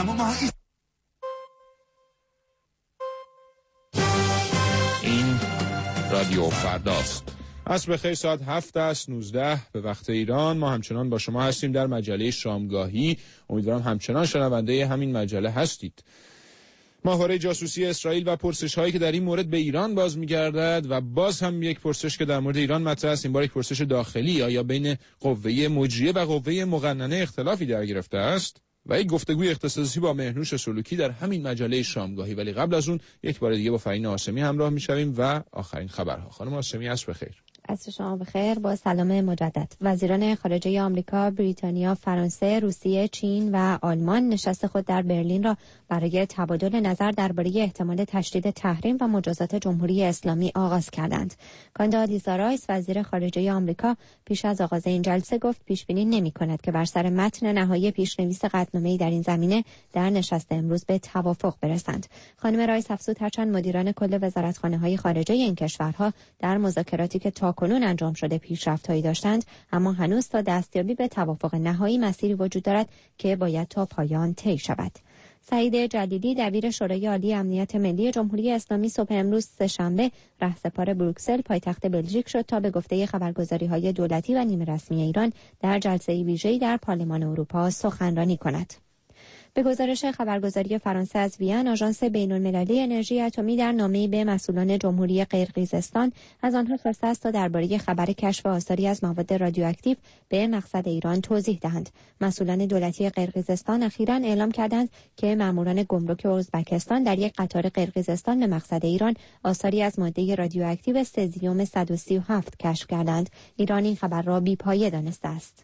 C: این رادیو فرداست. عصر بخیر، ساعت هفت است نوزده به وقت ایران. ما همچنان با شما هستیم در مجله شامگاهی. امیدوارم همچنان شنونده همین مجله هستید. ماهواره جاسوسی اسرائیل و پرسش‌هایی که در این مورد به ایران باز می‌گردد و باز هم یک پرسش که در مورد ایران مطرح است، این بار یک پرسش داخلی، آیا بین قوه مجریه و قوه مقننه اختلافی در گرفته است؟ و یک گفتگوی اختصاصی با مهنوش سلوکی در همین مجله شامگاهی. ولی قبل از اون یک بار دیگه با فرین آسمی همراه می‌شویم و آخرین خبرها. خانم آسمی عصر بخیر.
D: عصر شما بخیر. با سلام مجدد. وزیران خارجه آمریکا، بریتانیا، فرانسه، روسیه، چین و آلمان نشست خود در برلین را برای تبادل نظر درباره احتمال تشدید تحریم و مجازات جمهوری اسلامی آغاز کردند. کاندالیزا رایس وزیر خارجه آمریکا پیش از آغاز این جلسه گفت پیش بینی نمی‌کند که بر سر متن نهایی پیشنویس قطعنامه‌ای در این زمینه در نشست امروز به توافق برسند. خانم رایس افزود هرچند مدیران کل وزارتخانه‌های خارجه این کشورها در مذاکراتی که تاکنون انجام شده پیشرفت‌هایی داشتند، اما هنوز تا دستیابی به توافق نهایی مسیری وجود دارد که باید تا پایان طی شود. سعید جلیلی دبیر شورای عالی امنیت ملی جمهوری اسلامی صبح امروز سه‌شنبه رهسپار بروکسل پایتخت بلژیک شد تا به گفته خبرگزاری‌های دولتی و نیمه رسمی ایران در جلسه ویژه‌ای در پارلمان اروپا سخنرانی کند. به گزارش خبرگزاری فرانسه از وین، آژانس بین‌المللی انرژی اتمی در نامه‌ای به مسئولان جمهوری قرقیزستان از آنها خواسته است تا درباره خبر کشف آثاری از مواد رادیواکتیو به مقصد ایران توضیح دهند. مسئولان دولتی قرقیزستان اخیراً اعلام کردند که ماموران گمرک ازبکستان در یک قطار قرقیزستان به مقصد ایران آثاری از ماده رادیواکتیو سزیوم صد و سی و هفت کشف کردند. ایران این خبر را بی‌پایه دانسته است.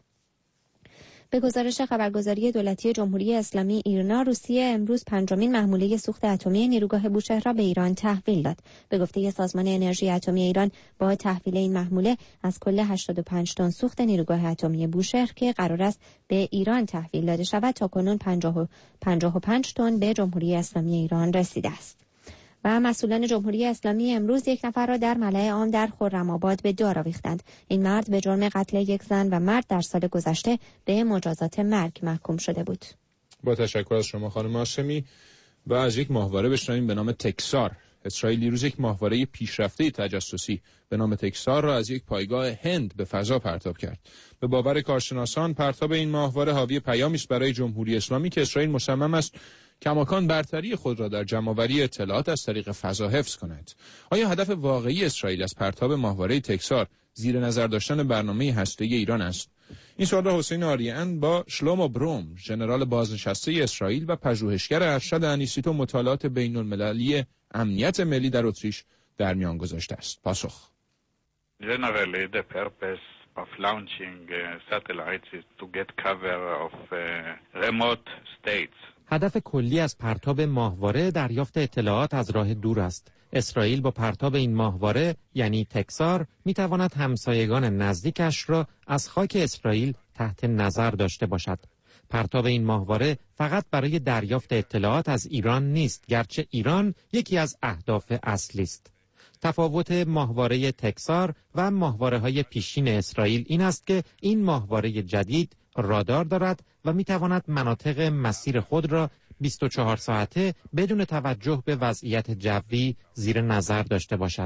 D: به گزارش خبرگزاری دولتی جمهوری اسلامی ایرنا، روسیه امروز پنجمین محموله سوخت اتمی نیروگاه بوشهر را به ایران تحویل داد. به گفته سازمان انرژی اتمی ایران، با تحویل این محموله از کل هشتاد و پنج تن سوخت نیروگاه اتمی بوشهر که قرار است به ایران تحویل داده شود، تاکنون پنجاه و پنج تن به جمهوری اسلامی ایران رسیده است. و مسئولان جمهوری اسلامی امروز یک نفر را در ملأ عام در خرم‌آباد به دار آویختند. این مرد به جرم قتل یک زن و مرد در سال گذشته به مجازات مرگ محکوم شده بود.
C: با تشکر از شما خانم هاشمی. و از یک ماهواره بشنویم به نام تکسار. اسرائیل دیروز یک ماهواره پیشرفته تجسسی به نام تکسار را از یک پایگاه هند به فضا پرتاب کرد. به باور کارشناسان پرتاب این ماهواره حاوی پیامی است برای جمهوری اسلامی که اسرائیل مصمم است کماکان برتری خود را در جمع‌آوری اطلاعات از طریق فضا حفظ کند. آیا هدف واقعی اسرائیل از پرتاب ماهواره تکسار زیر نظر داشتن برنامه هسته‌ای ایران است؟ این سوال را حسین آریان با شلومو بروم، ژنرال بازنشسته اسرائیل و پژوهشگر ارشد انیستیتو مطالعات بین‌المللی امنیت ملی در اتریش در میان گذاشته است. پاسخ:
P: Generally, the purpose of launching uh, satellites is to get cover of uh, remote states.
N: هدف کلی از پرتاب ماهواره دریافت اطلاعات از راه دور است. اسرائیل با پرتاب این ماهواره یعنی تکسار میتواند همسایگان نزدیکش را از خاک اسرائیل تحت نظر داشته باشد. پرتاب این ماهواره فقط برای دریافت اطلاعات از ایران نیست، گرچه ایران یکی از اهداف اصلی است. تفاوت ماهواره تکسار و ماهواره‌های پیشین اسرائیل این است که این ماهواره جدید رادار دارد و میتواند مناطق مسیر خود را بیست و چهار ساعته بدون توجه به وضعیت جوی زیر نظر داشته باشد.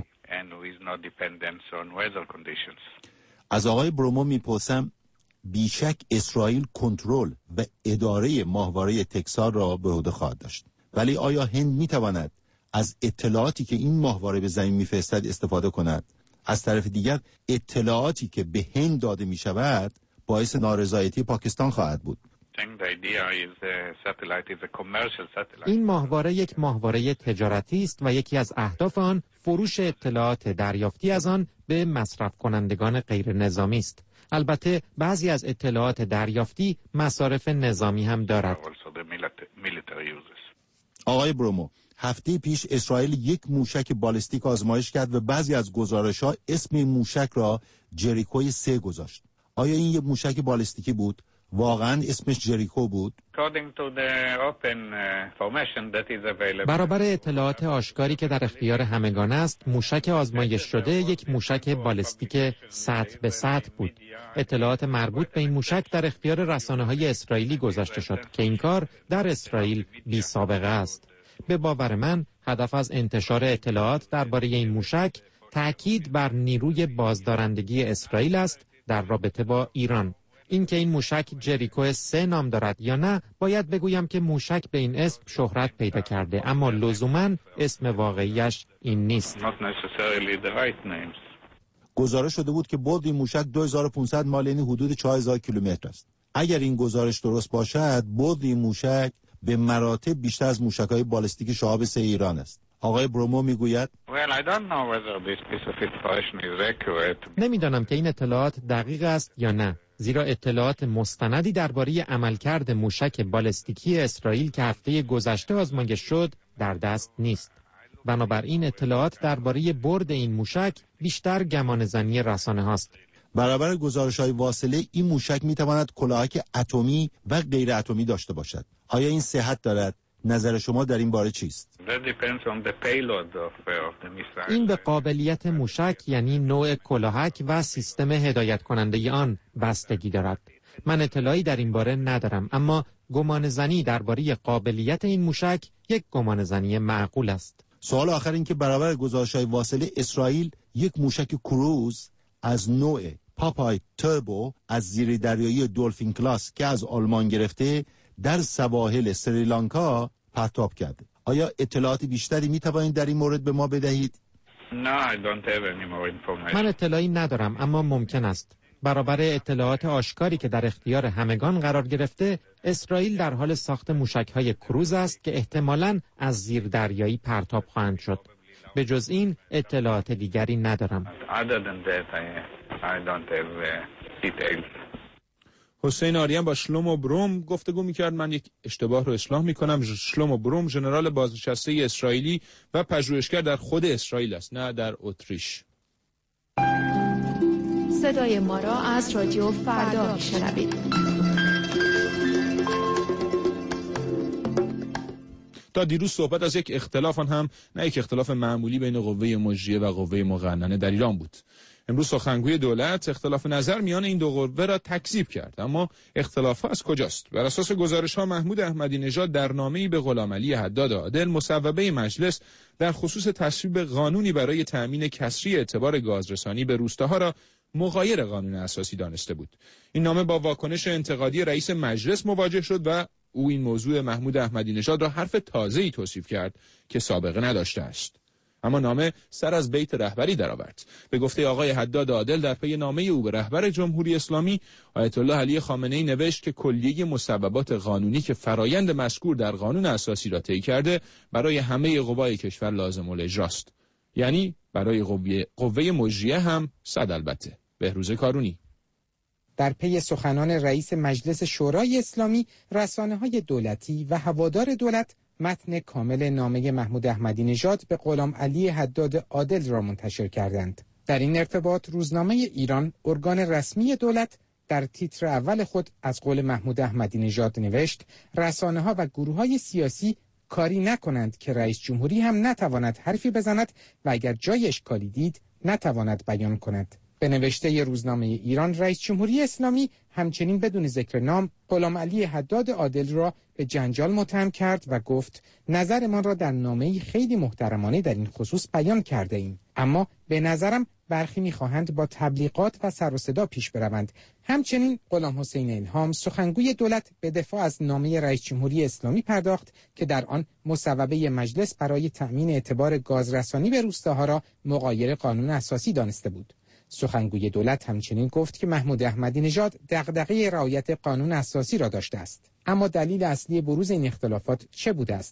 Q: از آقای برومو میپرسم بیشک اسرائیل کنترل و اداره ماهواره تکسار را به عهده خواهد داشت، ولی آیا هند میتواند از اطلاعاتی که این ماهواره به زمین میفرستد استفاده کند؟ از طرف دیگر اطلاعاتی که به هند داده میشود باعث نارضایتی پاکستان خواهد بود.
N: این ماهواره یک ماهواره تجارتی است و یکی از اهداف آن فروش اطلاعات دریافتی از آن به مصرف کنندگان غیر نظامی است. البته بعضی از اطلاعات دریافتی مصارف نظامی هم دارد.
Q: آقای برومو، هفته پیش اسرائیل یک موشک بالستیک آزمایش کرد و بعضی از گزارش‌ها اسم این موشک را جریکوی سه گذاشت. آیا این یک موشک بالستیکی بود؟ واقعا اسمش جریکو بود؟
N: برابر اطلاعات آشکاری که در اختیار همگان است، موشک آزمایش شده یک موشک بالستیک سطح به سطح بود. اطلاعات مربوط به این موشک در اختیار رسانه‌های اسرائیلی گذاشته شد که این کار در اسرائیل بی سابقه است. به باور من، هدف از انتشار اطلاعات درباره این موشک تأکید بر نیروی بازدارندگی اسرائیل است در رابطه با ایران. اینکه این موشک جریکو سه نام دارد یا نه، باید بگویم که موشک به این اسم شهرت پیدا کرده، اما لزوماً اسم واقعیش این نیست.
Q: گزارش شده بود که بعد این موشک دو هزار و پانصد مایل، یعنی حدود چهار هزار کیلومتر است. اگر این گزارش درست باشد، بعد این موشک به مراتب بیشتر از موشک‌های بالستیک شهاب سه ایران است. آقای برومو میگوید
N: نمیدانم که این اطلاعات دقیق است یا نه، زیرا اطلاعات مستندی درباره عملکرد موشک بالستیکی اسرائیل که هفته گذشته آزمایش شد در دست نیست. بنابراین اطلاعات درباره برد این موشک بیشتر گمانه‌زنی رسانه هاست.
Q: برابر گزارش‌های واصله، این موشک می‌تواند کلاهک اتمی و غیر اتمی داشته باشد. آیا این صحت دارد؟ نظر شما در این باره چیست؟
N: این به قابلیت موشک، یعنی نوع کلاهک و سیستم هدایت کننده آن بستگی دارد. من اطلاعی در این باره ندارم، اما گمانه‌زنی درباره قابلیت این موشک یک گمانه‌زنی معقول است.
Q: سوال آخر این که برابر گزارش‌های واصله، اسرائیل یک موشک کروز از نوع پاپای توربو از زیر دریایی دولفین کلاس که از آلمان گرفته در سواحل سریلانکا پرتاب کرده. آیا اطلاعات بیشتری می توانید در این مورد به ما بدهید؟
N: من اطلاعی ندارم، اما ممکن است. برابر اطلاعات آشکاری که در اختیار همگان قرار گرفته، اسرائیل در حال ساخت موشک‌های کروز است که احتمالاً از زیر دریایی پرتاب خواهند شد. به جز این اطلاعات دیگری ندارم.
C: حسین آریان با شلومو بروم گفتگو میکرد. من یک اشتباه رو اصلاح میکنم. شلومو بروم ژنرال بازنشسته اسرائیلی و پژوهشگر در خود اسرائیل است، نه در اتریش.
R: صدای ما را از رادیو فردا میشنوید.
C: تا دیروز صحبت از یک اختلاف هم نه یک اختلاف معمولی بین قوه مجریه و قوه مقننه در ایران بود. امروز سخنگوی دولت اختلاف نظر میان این دو قوه را تکذیب کرد. اما اختلاف ها از کجاست؟ بر اساس گزارش ها، محمود احمدی نژاد در نامه‌ای به غلامعلی حداد عادل، مصوبه مجلس در خصوص تصویب قانونی برای تأمین کسری اعتبار گازرسانی به روستاها را مغایر قانون اساسی دانسته بود. این نامه با واکنش انتقادی رئیس مجلس مواجه شد و او این موضوع محمود احمدی نژاد را حرف تازه‌ای توصیف کرد که سابقه نداشته است. اما نامه سر از بیت رهبری درآورد. به گفته آقای حداد عادل، در پی نامه او به رهبر جمهوری اسلامی، آیت الله علی خامنه‌ای نوشت که کلیه مصوبات قانونی که فرایند مذکور در قانون اساسی را طی کرده برای همه قوای کشور لازم الاجراست. یعنی برای قوه قوه مجریه هم صد البته. بهروز کارونی.
S: در پی سخنان رئیس مجلس شورای اسلامی، رسانه‌های دولتی و هوادار دولت متن کامل نامه محمود احمدی نژاد به غلامعلی حداد عادل را منتشر کردند. در این ارتباط روزنامه ایران، ارگان رسمی دولت، در تیتر اول خود از قول محمود احمدی نژاد نوشت: رسانه‌ها و گروه‌های سیاسی کاری نکنند که رئیس جمهوری هم نتواند حرفی بزند و اگر جای اشکالی دید نتواند بیان کند. به نوشته روزنامه ایران، رئیس جمهوری اسلامی همچنین بدون ذکر نام غلامعلی حداد عادل را به جنجال متهم کرد و گفت: نظرمان را در نامه‌ای خیلی محترمانه در این خصوص بیان کرده ایم، اما به نظرم برخی می‌خواهند با تبلیغات و سر و صدا پیش بروند. همچنین غلام حسین الهام، سخنگوی دولت، به دفاع از نامه رئیس جمهوری اسلامی پرداخت که در آن مصوبه مجلس برای تأمین اعتبار گازرسانی به روستاها را مغایر قانون اساسی دانسته بود. سخنگوی دولت همچنین گفت که محمود احمدی نژاد دغدغه رعایت قانون اساسی را داشته است. اما دلیل اصلی بروز این اختلافات چه بوده است؟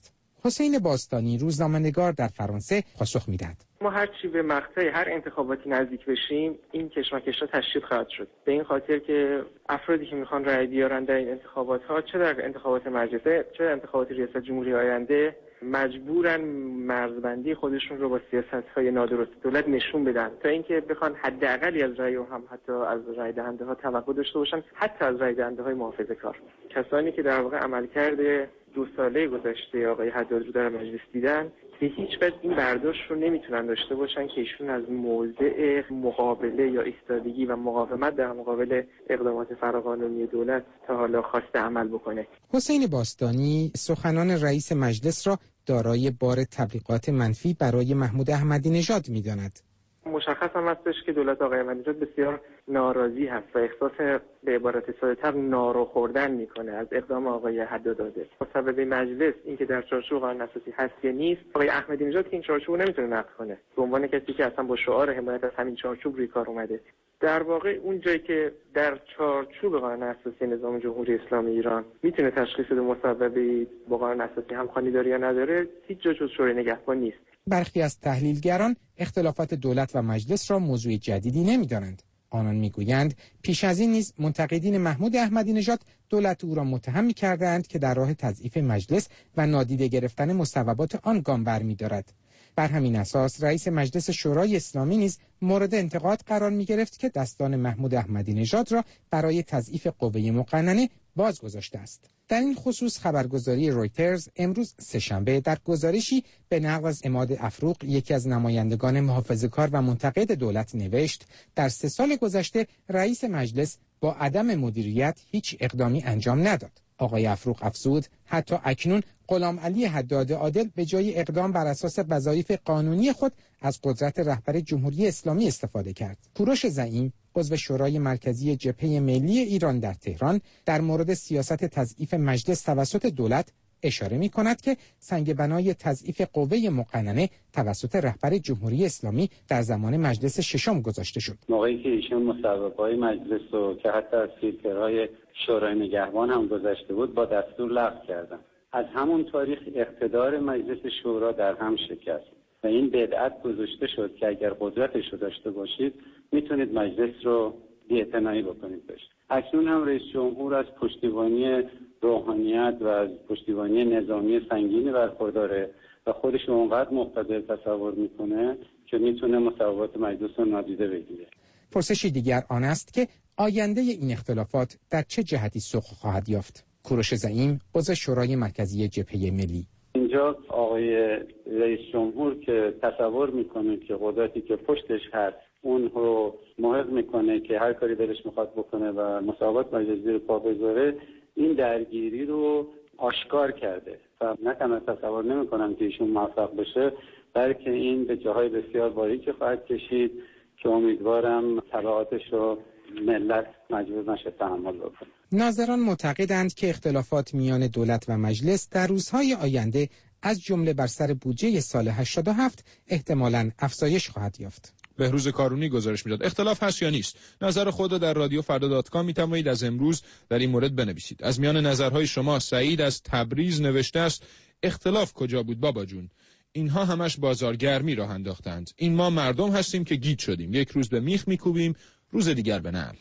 S: حسین باستانی روزنامه‌نگار در فرانسه پاسخ می‌دهد.
T: ما هر چی به مقطع هر انتخاباتی نزدیک بشیم این کشمکش‌ها تشدید خواهد شد، به این خاطر که افرادی که میخوان رأی بیارن در این انتخابات‌ها، چه در انتخابات مجلسه چه در انتخابات ریاست جمهوری آینده، مجبورن مرزبندی خودشون رو با سیاست‌های نادرست دولت نشون بدن تا اینکه بخوان حداقلی از رأی و هم حتی از رأی دهنده‌ها توقع داشته باشن، حتی از رأی دهنده‌های محافظه‌کار. کسانی که در واقع عملکرد دو ساله گذشته آقای حداد رو در مجلس دیدن به هیچ وجه این برداشت رو نمیتونن داشته باشن که ایشون از موضع مقابله یا ایستادگی و مقاومت در مقابل اقدامات فراقانونی دولت تا حالا خواسته عمل بکنه.
S: حسین باستانی سخنان رئیس مجلس را دارای بار تبلیغات منفی برای محمود احمدی نژاد می‌داند.
T: مشخص هم هستش که دولت آقای احمدی نژاد بسیار ناراضی هست و احساس به عبارت ساده‌تر نارو خوردن میکنه از اقدام آقای حداد عادل. مسبب مجلس اینکه در چارچوب قانون اساسی هست یا نیست، آقای احمدی نژاد که این چارچوب نمیتونه نقض کنه به عنوان کسی که اصلا با شعار حمایت از همین چارچوب روی کار اومده. در واقع اون جایی که در چارچوب قانون اساسی نظام جمهوری اسلامی ایران میتونه تشخیص بده مسبب با قانون اساسی همخوانی داره یا نداره، هیچ جا جز شورای نگهبان نیست.
S: برخی از تحلیلگران اختلافات دولت و مجلس را موضوع جدیدی نمی‌دانند. آنان میگویند پیش از این نیز منتقدین محمود احمدی نژاد دولت او را متهم می‌کردند که در راه تضعیف مجلس و نادیده گرفتن مصوبات آن گام برمی‌دارد. بر همین اساس رئیس مجلس شورای اسلامی نیز مورد انتقاد قرار می‌گرفت که دستان محمود احمدی نژاد را برای تضعیف قوه مقننه بازگذاشته است. در این خصوص خبرگزاری رویترز امروز سه‌شنبه در گزارشی به نقل از عماد افروق، یکی از نمایندگان محافظه‌کار و منتقد دولت، نوشت در سه سال گذشته رئیس مجلس با عدم مدیریت هیچ اقدامی انجام نداد. آقای افروق افزود حتی اکنون غلام علی حداد عادل به جای اقدام بر اساس وظایف قانونی خود از قدرت رهبر جمهوری اسلامی استفاده کرد. کوروش زعیم، عضو شورای مرکزی جبهه ملی ایران در تهران، در مورد سیاست تضعیف مجلس توسط دولت اشاره می کند که سنگ بنای تضعیف قوه مقننه توسط رهبر جمهوری اسلامی در زمان مجلس ششم گذاشته شد.
U: موقعی که ایشون مصوبه‌های مجلس رو که حتی از فیلترهای شورای نگهبان هم گذاشته بود با دستور لغو کردن. از همون تاریخ اقتدار مجلس شورا در هم شکست و این بدعت گذاشته شد که اگر قدرتش رو داشته باشید میتونید مجلس رو بی‌اعتنایی بکنید بهش. اکنون هم رئیس جمهور از پشتیبانی روحانیت و از پشتیبانی نظامی سنگینی برخورداره و خودش رو اونقدر مقتدر تصور میکنه که میتونه مصوبات مجلس رو نادیده بگیره.
S: پرسشی دیگر آن است که آینده این اختلافات در چه جهتی سوق خواهد یافت. کوروش زعیم، عضو شورای مرکزی جبهه ملی:
U: اینجا آقای رئیس جمهور که تصور میکنه که قدرتی که پشتش هست اون رو محق میکنه که هر کاری دلش میخواد بکنه و مصوبات مجلس زیر پا بذاره، این درگیری رو آشکار کرده و نه تنها تصور نمیکنم که ایشون موفق بشه، بلکه این به جاهای بسیار باریکی خواهد کشید که امیدوارم تبعاتش رو ملت مجبور نشه تحمل بکنه.
S: ناظران معتقدند که اختلافات میان دولت و مجلس در روزهای آینده از جمله بر سر بودجه سال هشتاد و هفت احتمالاً افزایش خواهد یافت.
C: بهروز کارونی گزارش میداد. اختلاف هست یا نیست؟ نظر خود را در رادیو فردا دات کام میتوانید از امروز در این مورد بنویسید. از میان نظرهای شما سعید از تبریز نوشته است: اختلاف کجا بود بابا جون؟ اینها همش بازارگرمی راه انداختند. این ما مردم هستیم که گیج شدیم. یک روز به میخ میکوبیم، روز دیگر به نعل.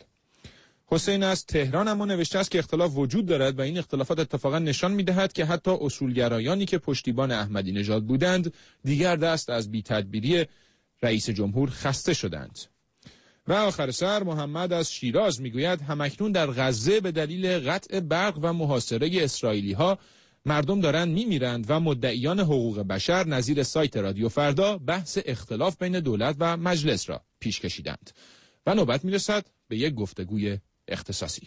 C: حسین از تهران اما نوشته است که اختلاف وجود دارد و این اختلافات اتفاقا نشان می‌دهد که حتی اصولگرایانی که پشتیبان احمدی نژاد بودند دیگر دست از بی‌تدبیری رئیس جمهور خسته شدند. و آخر سر محمد از شیراز میگوید همکنون در غزه به دلیل قطع برق و محاصره اسرائیلی‌ها مردم دارند میمیرند و مدعیان حقوق بشر نظیر سایت رادیو فردا بحث اختلاف بین دولت و مجلس را پیش کشیدند. و نوبت میرسد به یک گفتگوی اختصاصی.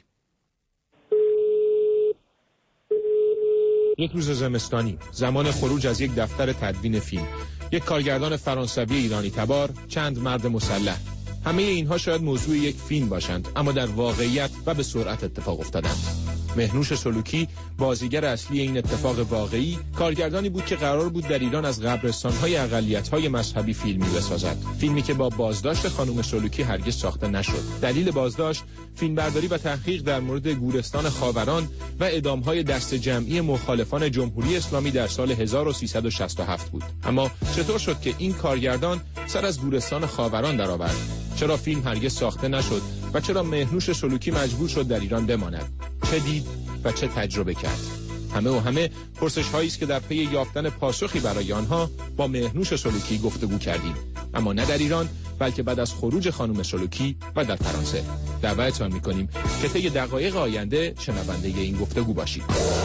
C: یک روز زمستانی، زمان خروج از یک دفتر تدوین فیلم، یک کارگردان فرانسوی ایرانی تبار، چند مرد مسلح. همه اینها شاید موضوع یک فیلم باشند، اما در واقعیت و به سرعت اتفاق افتادند. مهنوش سلوکی بازیگر اصلی این اتفاق واقعی کارگردانی بود که قرار بود در ایران از قبرستان‌های اقلیت‌های مذهبی فیلمی بسازد. فیلمی که با بازداشت خانم سلوکی هرگز ساخته نشد. دلیل بازداشت فیلمبرداری و تحقیق در مورد گورستان خاوران و اعدام‌های دست جمعی مخالفان جمهوری اسلامی در سال هزار و سیصد و شصت و هفت بود. اما چطور شد که این کارگردان سر از گورستان خاوران درآورد؟ چرا فیلم هرگز ساخته نشد و چرا مهنوش سلوکی مجبور شد در ایران بماند؟ چه دید و چه تجربه کرد؟ همه و همه پرسش هایی است که در پی یافتن پاسخی برای آنها با مهنوش سلوکی گفتگو کردیم، اما نه در ایران بلکه بعد از خروج خانم سلوکی و در فرانسه. دعوتتان می‌کنیم که طی دقایق آینده شنونده این گفتگو باشید.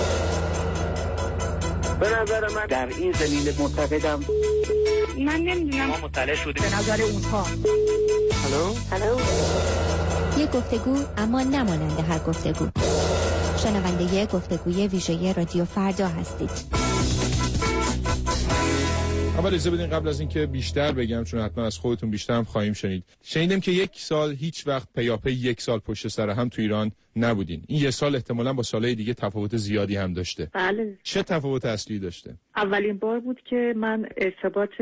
A: به نظر من در این زمینه معتقدم
V: من نمیدونم
A: ما مطلع شدیم
V: به نظر اونها.
A: هلو
V: هلو
D: یک گفتگو اما نمانند هر گفتگو. شنونده گفتگوی ویژه رادیو فردا هستید.
C: اول اجازه بدین قبل از اینکه بیشتر بگم، چون حتما از خودتون بیشتر هم خواهیم شنید، شنیدم که یک سال هیچ وقت پیاپی یک سال پشت سر هم تو ایران نبودین. این یک سال احتمالاً با سالهای دیگه تفاوت زیادی هم داشته.
V: بله.
C: چه تفاوت اصلی داشته؟
V: اولین بار بود که من ارتباط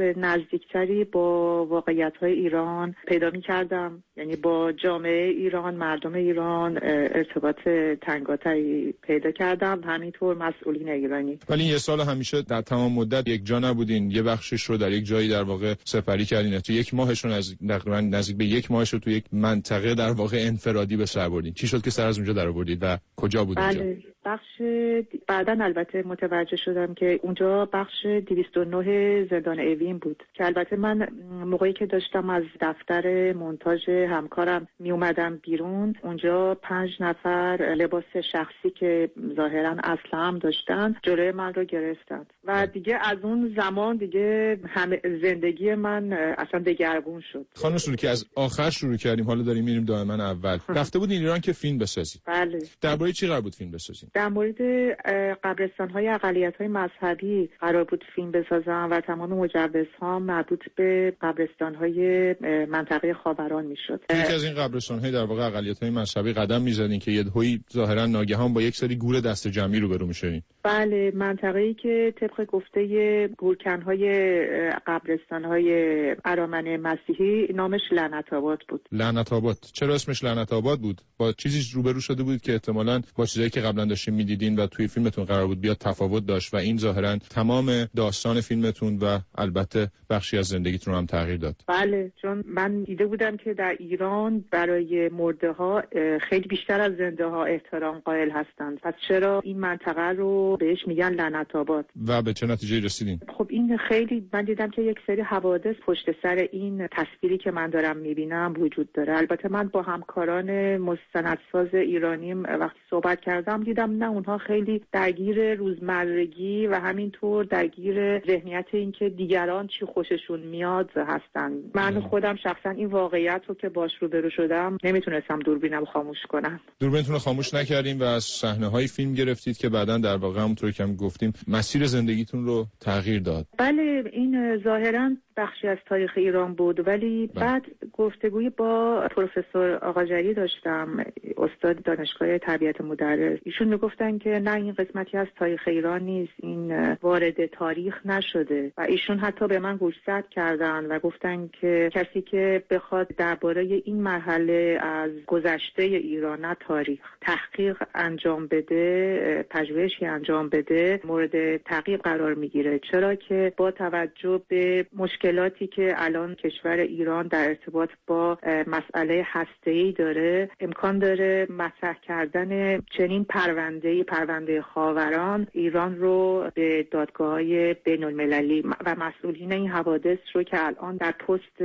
V: نزدیکتری با واقعیت‌های ایران پیدا می‌کردم، یعنی با جامعه ایران، مردم ایران ارتباط تنگاتری پیدا کردم، همینطور مسئولین ایرانی.
C: ولی این یک سال همیشه در تمام مدت یک جا نبودین، یه بخشش رو در یک جایی در واقع سپری کردین، تو یک ماهش رو نزدیک تقریباً نزدیک به یک ماهش رو تو یک منطقه در واقع انفرادی به سر بردین. چی شد که سر از اونجا در آوردید و کجا بود اونجا؟
V: بله. بخش بعداً البته متوجه شدم که اونجا بخش دویست و نه زندان اوین بود که البته من موقعی که داشتم از دفتر مونتاژ همکارم می اومدم بیرون، اونجا پنج نفر لباس شخصی که ظاهراً اصلا هم داشتن جلوی من رو گرفتن و دیگه از اون زمان دیگه همه زندگی من اصلا دگرگون شد.
C: خانم سلوکی، از آخر شروع کردیم، حالا داریم میریم دائما اول. رفته بودین ایران که فیلم بسازید.
V: بله.
C: درباره چی قرار بود فیلم بسازید؟
V: در مورد قبرستان‌های اقلیت‌های مذهبی قرار بود فیلم بسازم و تمام مجوزها مربوط به قبرستان‌های منطقه خاوران میشد.
C: یکی از این قبرستان‌های در واقع اقلیت‌های مذهبی قدم می‌زدین که یهویی ظاهراً ناگهان با یک سری گور دست جمعی روبرو می‌شدین.
V: بله، منطقه‌ای که طبق گفته گورکن‌های قبرستان‌های ارامن مسیحی نامش لعنت آباد بود.
C: لعنت آباد. چرا اسمش لعنت آباد بود؟ با چیزی روبرو شده بود که احتمالاً با چیزایی که قبلا داشتین می‌دیدین و توی فیلمتون قرار بود بیاد تفاوت داشت و این ظاهراً تمام داستان فیلمتون و البته بخشی از زندگیتون رو هم تغییر داد.
V: بله، چون من دیده بودم که در ایران برای مرده‌ها خیلی بیشتر از زنده‌ها احترام قائل هستند. پس چرا این منطقه رو بهش میگن لعنت آباد؟
C: و به چه نتیجه‌ای رسیدین؟
V: خب این خیلی من دیدم که یک سری حوادث پشت سر این تصویری که من دارم میبینم وجود داره. البته من با همکاران مستندساز ایرانیم وقتی صحبت کردم دیدم نه، اونها خیلی درگیر روزمرگی و همینطور درگیر ذهنیت این که دیگران چی خوششون میاد هستن. من خودم شخصا این واقعیت رو که باش روبرو شدم نمیتونستم دوربینم خاموش کنم.
C: دوربینتون رو خاموش نکردین و از صحنه‌های فیلم گرفتید که بعداً در واقع همونطور که هم گفتیم مسیر زندگیتون رو تغییر داد.
V: بله، این ظاهراً بخشی از تاریخ ایران بود، ولی بله. بعد گفتگوی با پروفسور آقاجری داشتم، استاد دانشگاه طبیعت مدرس. ایشون میگفتن که نه، این قسمتی از تاریخ ایران نیست، این وارد تاریخ نشده و ایشون حتی به من گوشزد کردن و گفتن که کسی که بخواد درباره این مرحله از گذشته ایران، نه تاریخ، تحقیق انجام بده، پژوهشی انجام بده، مورد تعقیب قرار میگیره. چرا که با توجه به مشکلاتی که الان کشور ایران در ارتباط با مسئله هسته‌ای داره، امکان داره مطرح کردن چنین پرونده پرونده خاوران ایران رو به دادگاه‌های بین‌المللی و مسئولین این حوادث رو که الان در پست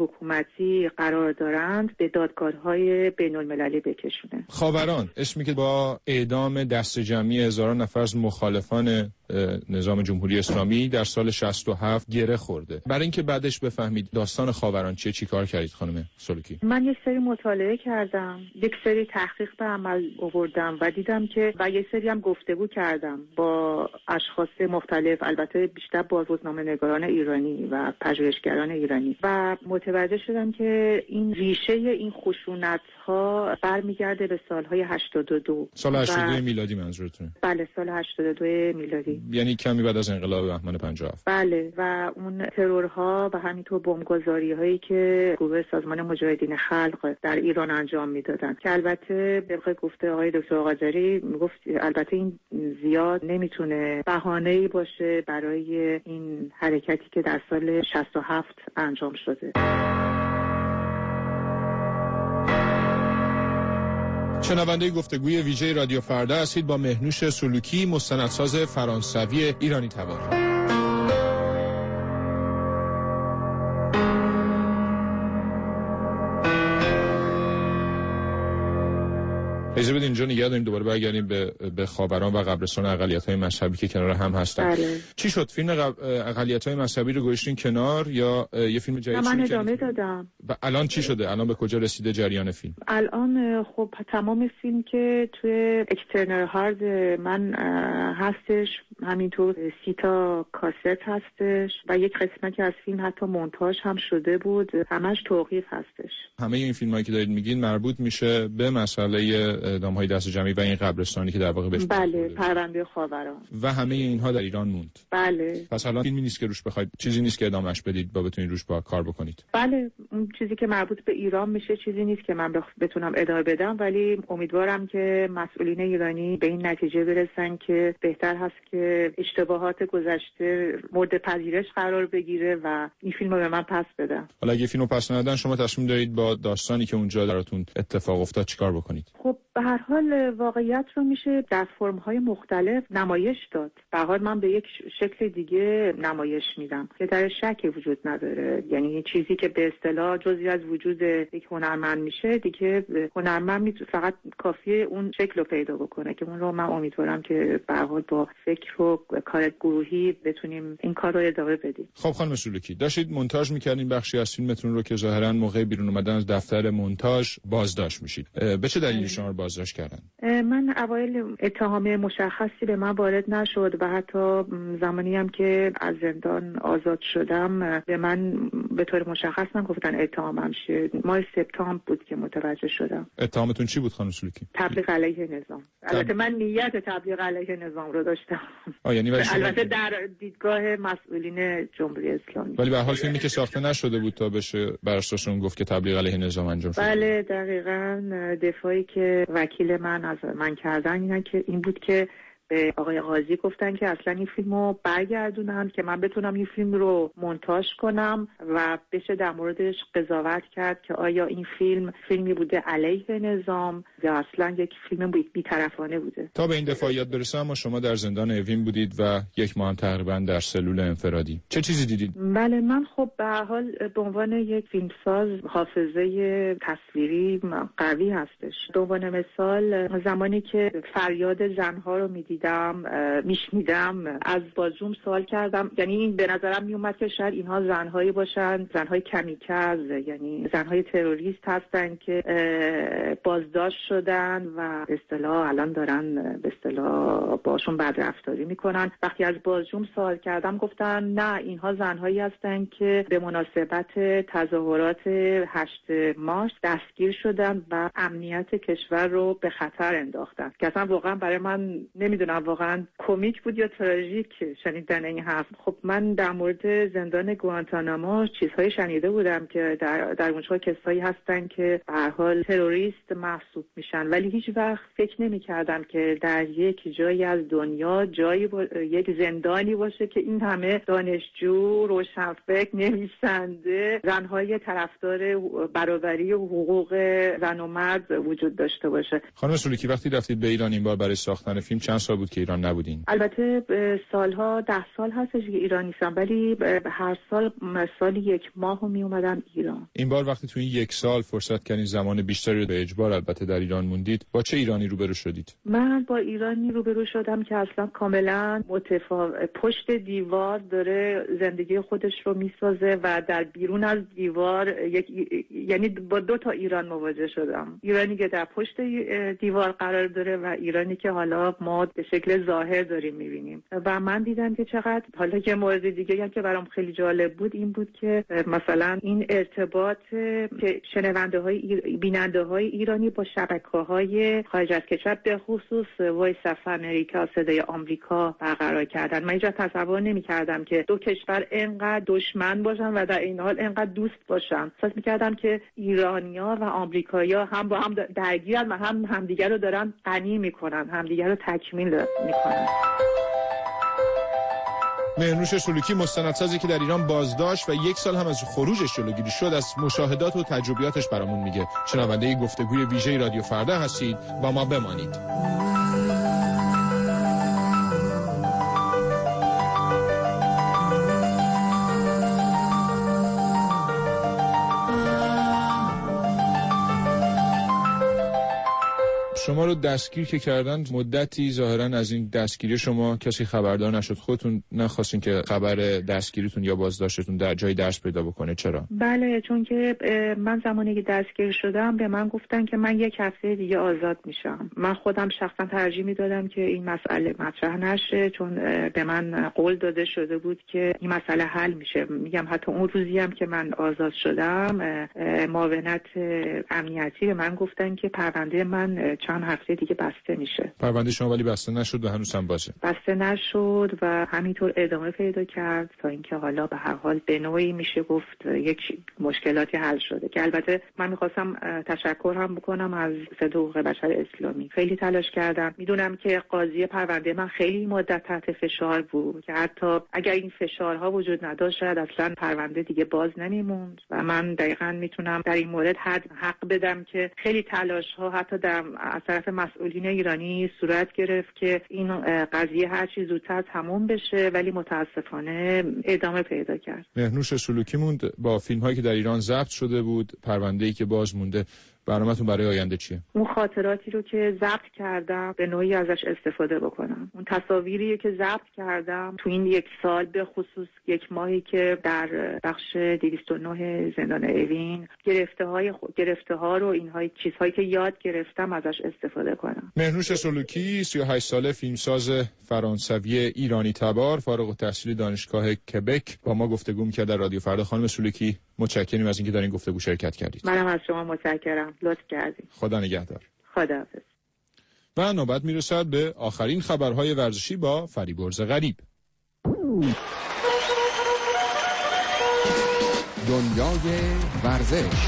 V: حکومتی قرار دارند به دادگاه‌های بین‌المللی بکشونه.
C: خاوران اسمی که با اعدام دست جمعی هزاران نفر از مخالفان نظام جمهوری اسلامی در سال شصت و هفت گره خورده. برای اینکه بعدش بفهمید داستان خاورانچی چی کار کردید خانم سلوکی؟
V: من یک سری مطالعه کردم، یک سری تحقیق به عمل آوردم و دیدم که و یک سری هم گفتگو کردم با اشخاص مختلف، البته بیشتر با روزنامه‌نگاران ایرانی و پژوهشگران ایرانی و متوجه شدم که این ریشه این خشونت‌ها برمیگرده به سالهای هشتاد و دو.
C: سال هشتاد و دو میلادی منظورتونه؟
V: بله سال هشتاد و دو میلادی.
C: یعنی کمی بعد از انقلاب بهمن پنجاه و هفت.
V: بله و اون ترورها و همینطور بمبگذاری‌هایی که گروه سازمان مجاهدین خلق در ایران انجام میدادن که البته طبق گفته آقای دکتر آقاجری میگفت البته این زیاد نمیتونه بهانه‌ای باشه برای این حرکتی که در سال شصت و هفت انجام شده.
C: شنونده گفتگوی ویژه رادیو فردا هستید با مهنوش سلوکی، مستندساز فرانسوی ایرانی تبار. اجازه بدید اینجا نگه داریم دوباره برگردیم به به خاوران و قبرستان اقلیت‌های مذهبی که کنار هم هستن.
V: بله.
C: چی شد فیلم اقلیت‌های مذهبی رو گذاشتین کنار یا یه فیلم جدید؟
V: من ادامه دادم.
C: و الان چی شده؟ الان به کجا رسیده جریان فیلم؟
V: الان خب تمام فیلم که توی اکسترنال هارد من هستش، همینطور سی تا کاست هستش و یک قسمتی از فیلم حتی مونتاژ هم شده بود، همش توقیف هستش.
C: همه این فیلمایی که دارید میگین مربوط میشه به مسئله اعدام‌های دست جمعی و این قبرستانی که در واقع بهش
V: بله پرونده خاوران
C: و همه اینها در ایران موند.
V: بله.
C: پس الان فیلمی نیست که روش بخواید، چیزی نیست که ادامهش بدید با بتونید روش با کار بکنید.
V: بله اون چیزی که مربوط به ایران میشه چیزی نیست که من بتونم ادامه بدم، ولی امیدوارم که مسئولین ایرانی به این نتیجه برسن که بهتر هست که اشتباهات گذشته مورد پذیرش قرار بگیره و این فیلمو به من پس بدن.
C: حالا اگه فیلمو پس ندادن شما تصمیم دارید با داستانی که اونجا براتون اتفاق افتاد چیکار بکنید؟
V: خب به هر حال واقعیت رو میشه در فرم‌های مختلف نمایش داد. به هر حال من به یک شکل دیگه نمایش میدم که در شکی وجود نداره، یعنی چیزی که به اصطلاح جزئی از وجود یک هنرمند میشه دیگه هنرمند می فقط کافیه اون شکل رو پیدا بکنه که اون رو من امیدوارم که به هر حال با فکر و کار گروهی بتونیم این کار رو ادامه بدیم.
C: خب خانم سلوکی داشتید مونتاژ می‌کردین بخشی از فیلمتون رو که ظاهراً موقع بیرون اومدن از دفتر مونتاژ بازداشت میشید. به چه دلیلی شما رو بازداشت کردن؟
V: من اوایل اتهام مشخصی به من وارد نشد و حتی زمانی هم که از زندان آزاد شدم به من به طور مشخص نگفتن اتهامم چیه. ماه سپتامبر بود که متوجه شدم.
C: اتهامتون چی بود خانم سلوکی؟
V: تبلیغ علیه نظام.
C: تب...
V: البته من نیت تبلیغ علیه نظام رو داشتم.
C: آ یعنی ولی
V: البته در دیدگاه مسئولین جمهوری اسلامی.
C: ولی به هر حال فیلمی که ساخته نشده بود تا بشه بر اساس اون گفت که تبلیغ علیه نظام انجام شده.
V: بله دقیقاً دفاعی که وکیل من از من کردن اینا که این بود که به آقای قاضی گفتن که اصلا این فیلمو برگردونن که من بتونم این فیلم رو مونتاژ کنم و بشه در موردش قضاوت کرد که آیا این فیلم فیلمی بوده علیه نظام یا اصلا یک فیلم بی‌طرفانه بوده.
C: تا به این دفاعیات برسه اما شما در زندان اوین بودید و یک ماه هم تقریبا در سلول انفرادی. چه چیزی دیدید؟
V: بله من خب به هر حال به عنوان یک فیلمساز حافظه تصویری قوی هستش. به عنوان مثال زمانی که فریاد زنها رو میدید دیدم میشنیدم از بازجوم سوال کردم، یعنی این به نظرم میومد که شاید اینها زنهایی باشن، زنهای کمیکز، یعنی زنهای تروریست هستن که بازداشت شدن و به اصطلاح الان دارن به اصطلاح باشون بدرفتاری میکنن. وقتی از بازجوم سوال کردم گفتن نه اینها زنهایی هستن که به مناسبت تظاهرات هشت مارس دستگیر شدن و امنیت کشور رو به خطر انداختن که اصلا واقعا برای من نمیدونم واقعا کمیک بود یا تراژیک شنیدن این حرف. خب من در مورد زندان گوانتانامو چیزهای شنیده بودم که در در اونجا کسایی هستن که به هر حال تروریست محسوب میشن، ولی هیچ وقت فکر نمی‌کردم که در یک جایی از دنیا جایی با... یک زندانی باشه که این همه دانشجو، روشنفکر، نویسنده، زنهای طرفدار برابری و حقوق زن و مرد وجود داشته باشه.
C: خانم سلوکی وقتی رفتید به ایران این بار برای ساختن فیلم چند سال بود که ایران نبودین؟
V: البته سالها ده سال هستش که ایران نیستم، ولی هر سال سالی یک ماه می اومدم ایران.
C: این بار وقتی تو این یک سال فرصت کردین زمان بیشتری رو به اجبار البته در ایران موندید، با چه ایرانی روبرو شدید؟
V: من با ایرانی روبرو شدم که اصلا کاملا متفاوت، پشت دیوار داره زندگی خودش رو میسازه و در بیرون از دیوار یک، یعنی با دو تا ایران مواجه شدم. ایرانی که در پشت دیوار قرار داره و ایرانی که حالا ما به شکل ظاهر داریم میبینیم. و من دیدم که چقدر، حالا یه مورد دیگه هم که برام خیلی جالب بود این بود که مثلا این ارتباط که شنونده های بیننده های ایرانی با شبکه‌های خارج از کشور به خصوص وایس اف امریکا، صدای آمریکا برقرار کردن. من اینجا تصور نمی‌کردم که دو کشور اینقدر دشمن باشن و در این حال اینقدر دوست باشن. احساس می‌کردم که ایرانی‌ها و آمریکایی‌ها هم با هم درگیرن و هم همدیگر رو دارن غنی می‌کنن، همدیگر رو تکمیل می‌کنن.
C: مهرنوش سلوکی، مستندسازی که در ایران بازداشت و یک سال هم از خروجش جلوگیری شد، از مشاهدات و تجربیاتش برامون میگه. شنونده گفتگوی ویژه رادیو فردا هستید، با ما بمانید. شما رو دستگیر که کردن، مدتی ظاهراً از این دستگیری شما کسی خبردار نشد، خودتون نخواستین که خبر دستگیریتون یا بازداشتتون در جای درس پیدا بکنه. چرا؟
V: بله، چون که من زمانی که دستگیر شدم به من گفتن که من یک هفته دیگه آزاد میشم. من خودم شخصا ترجیح میدادم که این مسئله مطرح نشه، چون به من قول داده شده بود که این مسئله حل میشه. میگم حتی اون روزی هم که من آزاد شدم، معاونت امنیتی به من گفتن که پرونده من چند هفته دیگه بسته میشه.
C: پرونده شما ولی بسته نشد و هنوز هم بازه.
V: بسته نشد و همینطور ادامه پیدا کرد تا اینکه حالا به هر حال به نوعی میشه گفت یک مشکلاتی حل شده، که البته من میخواستم تشکر هم بکنم از صد حقوق بشر اسلامی. خیلی تلاش کردم. میدونم که قاضی پرونده من خیلی مدت تحت فشار بود که حتی اگر این فشارها وجود نداشت شاید اصلا پرونده دیگه باز نمیموند و من دقیقاً میتونم در این مورد حد حق بدم که خیلی تلاش ها حتی در از طرف مسئولین ایرانی صورت گرفت که این قضیه هر چی زودتر تموم بشه، ولی متاسفانه ادامه پیدا کرد.
C: مهرنوش سلوکی موند با فیلم هایی که در ایران ضبط شده بود، پرونده‌ای که باز مونده. برنامه‌تون برای آینده چیه؟
V: اون خاطراتی رو که ضبط کردم به نوعی ازش استفاده بکنم. اون تصاویری که ضبط کردم تو این یک سال، به خصوص یک ماهی که در بخش دویست و نه زندان اوین گرفته های خود گرفته ها رو، اینهای چیزهایی که یاد گرفتم ازش استفاده کنم.
C: مهرنوش سلوکی، سی و هشت ساله، فیلمساز فرانسوی ایرانی تبار، فارغ التحصیل دانشگاه کبک، با ما گفتگو می‌کرد در رادیو فردا. خانم سلوکی، متشکریم از اینکه در این گفتگو شرکت کردید.
V: منم از شما متشکرم. لطف کردید.
C: خدا نگهدار.
V: خداحافظ.
C: و نوبت میرسد به آخرین خبرهای ورزشی با فریبرز غریب.
H: دنیای ورزش.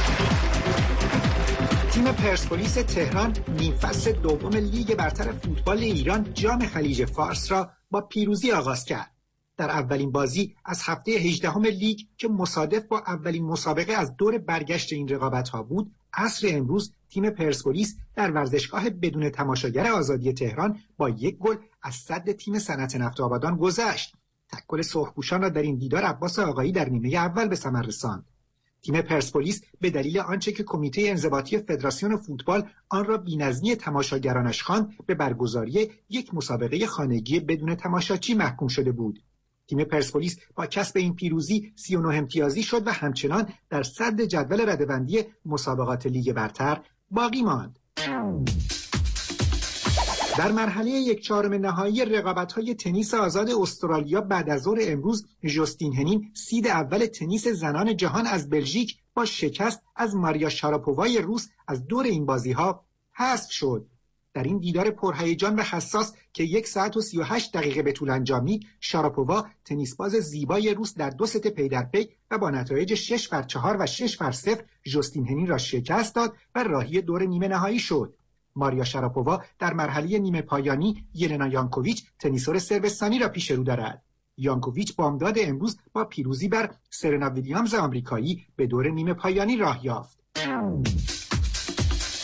J: تیم پرسپولیس تهران نیم فصل دوم لیگ برتر فوتبال ایران جام خلیج فارس را با پیروزی آغاز کرد. در اولین بازی از هفته هجدهم لیگ که مصادف با اولین مسابقه از دور برگشت این رقابت‌ها بود، عصر امروز تیم پرسپولیس در ورزشگاه بدون تماشاگر آزادی تهران با یک گل از سد تیم صنعت نفت آبادان گذشت. تک گل سرخپوشان را در این دیدار عباس آقایی در نیمه اول به ثمر رساند. تیم پرسپولیس به دلیل آنچه که کمیته انضباطی فدراسیون فوتبال آن را بی‌نظمی تماشاگرانش خواند، به برگزاری یک مسابقه خانگی بدون تماشاچی محکوم شده بود. تیم پرسپولیس با کسب این پیروزی سی و نه امتیازی شد و همچنان در صدر جدول رده‌بندی مسابقات لیگ برتر باقی ماند. در مرحله یک چهارم نهایی رقابت‌های تنیس آزاد استرالیا بعد از ظهر امروز، ژوستین هنین، سید اول تنیس زنان جهان از بلژیک، با شکست از ماریا شاراپووای روس از دور این بازی‌ها حذف شد. در این دیدار پرهیجان و حساس که یک ساعت و سی و هشت دقیقه به طول انجامید، شاراپووا تنیسباز زیبای روس در دو ست پی در پی و با نتایج شش بر چهار و شش بر صفر ژوستین هنین را شکست داد و راهی دور نیمه نهایی شد. ماریا شاراپووا در مرحله نیمه پایانی یلنا یانکوویچ، تنیسور صربستانی، را پیش رو دارد. یانکوویچ بامداد امروز با پیروزی بر سرنا ویلیامز آمریکایی به دور نیمه پایانی راه یافت.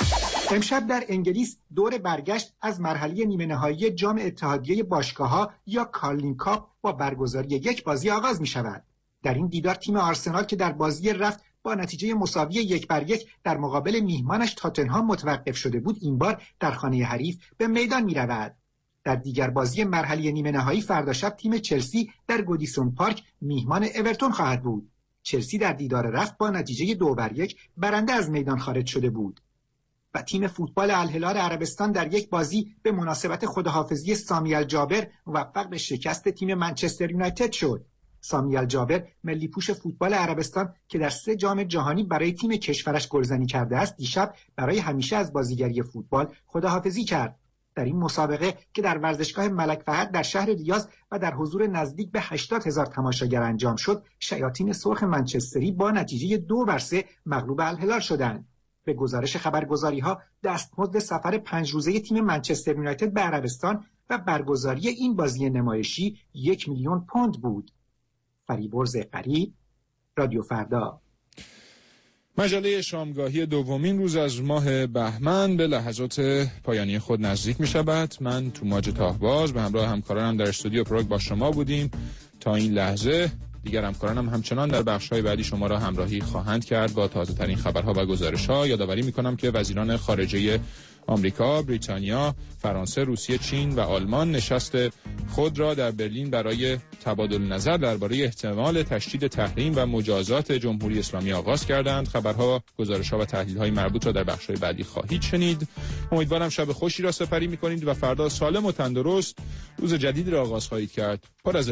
J: امشب در انگلیس دور برگشت از مرحله نیمه نهایی جام اتحادیه باشگاه‌ها یا کارلین کاپ با برگزاری یک بازی آغاز می شود. در این دیدار تیم آرسنال که در بازی رفت با نتیجه مساوی یک بر یک در مقابل میهمانش تاتنهام متوقف شده بود، این بار در خانه حریف به میدان می رود. در دیگر بازی مرحله نیمه نهایی فردا شب تیم چلسی در گودیسون پارک میهمان اورتون خواهد بود. چلسی در دیدار رفت با نتیجه دو بر یک برنده از میدان خارج شده بود. و تیم فوتبال الهلال عربستان در یک بازی به مناسبت خداحافظی سامی الجابر موفق به شکست تیم منچستر یونایتد شد. سامی الجابر ملی پوش فوتبال عربستان که در سه جام جهانی برای تیم کشورش گلزنی کرده است، دیشب برای همیشه از بازیگری فوتبال خداحافظی کرد. در این مسابقه که در ورزشگاه ملک فهد در شهر ریاض و در حضور نزدیک به هشتاد هزار تماشاگر انجام شد، شیاطین سرخ منچستری با نتیجه دو بر سه مغلوب الهلال شدند. به گزارش خبرگزاری‌ها دستمزد سفر پنج روزه تیم منچستر یونایتد به عربستان و برگزاری این بازی نمایشی یک میلیون پوند بود. فریبرز قریب، رادیو فردا.
C: مجله شامگاهی دومین روز از ماه بهمن به لحظات پایانی خود نزدیک می شود. من توماج تاهباز به همراه همکارانم در استودیو پروگ با شما بودیم تا این لحظه. دیگر همکارانم همچنان در بخش‌های بعدی شما را همراهی خواهند کرد با تازه‌ترین خبرها و گزارش‌ها. یادآوری می‌کنم که وزیران خارجه آمریکا، بریتانیا، فرانسه، روسیه، چین و آلمان نشست خود را در برلین برای تبادل نظر درباره احتمال تشدید تحریم و مجازات جمهوری اسلامی آغاز کردند. خبرها، گزارش‌ها و تحلیل‌های مربوط را در بخش‌های بعدی خواهید شنید. امیدوارم شب خوشی را سپری می‌کنید و فردا سالم و تندرست روز جدیدی را آغاز خواهید کرد. پر از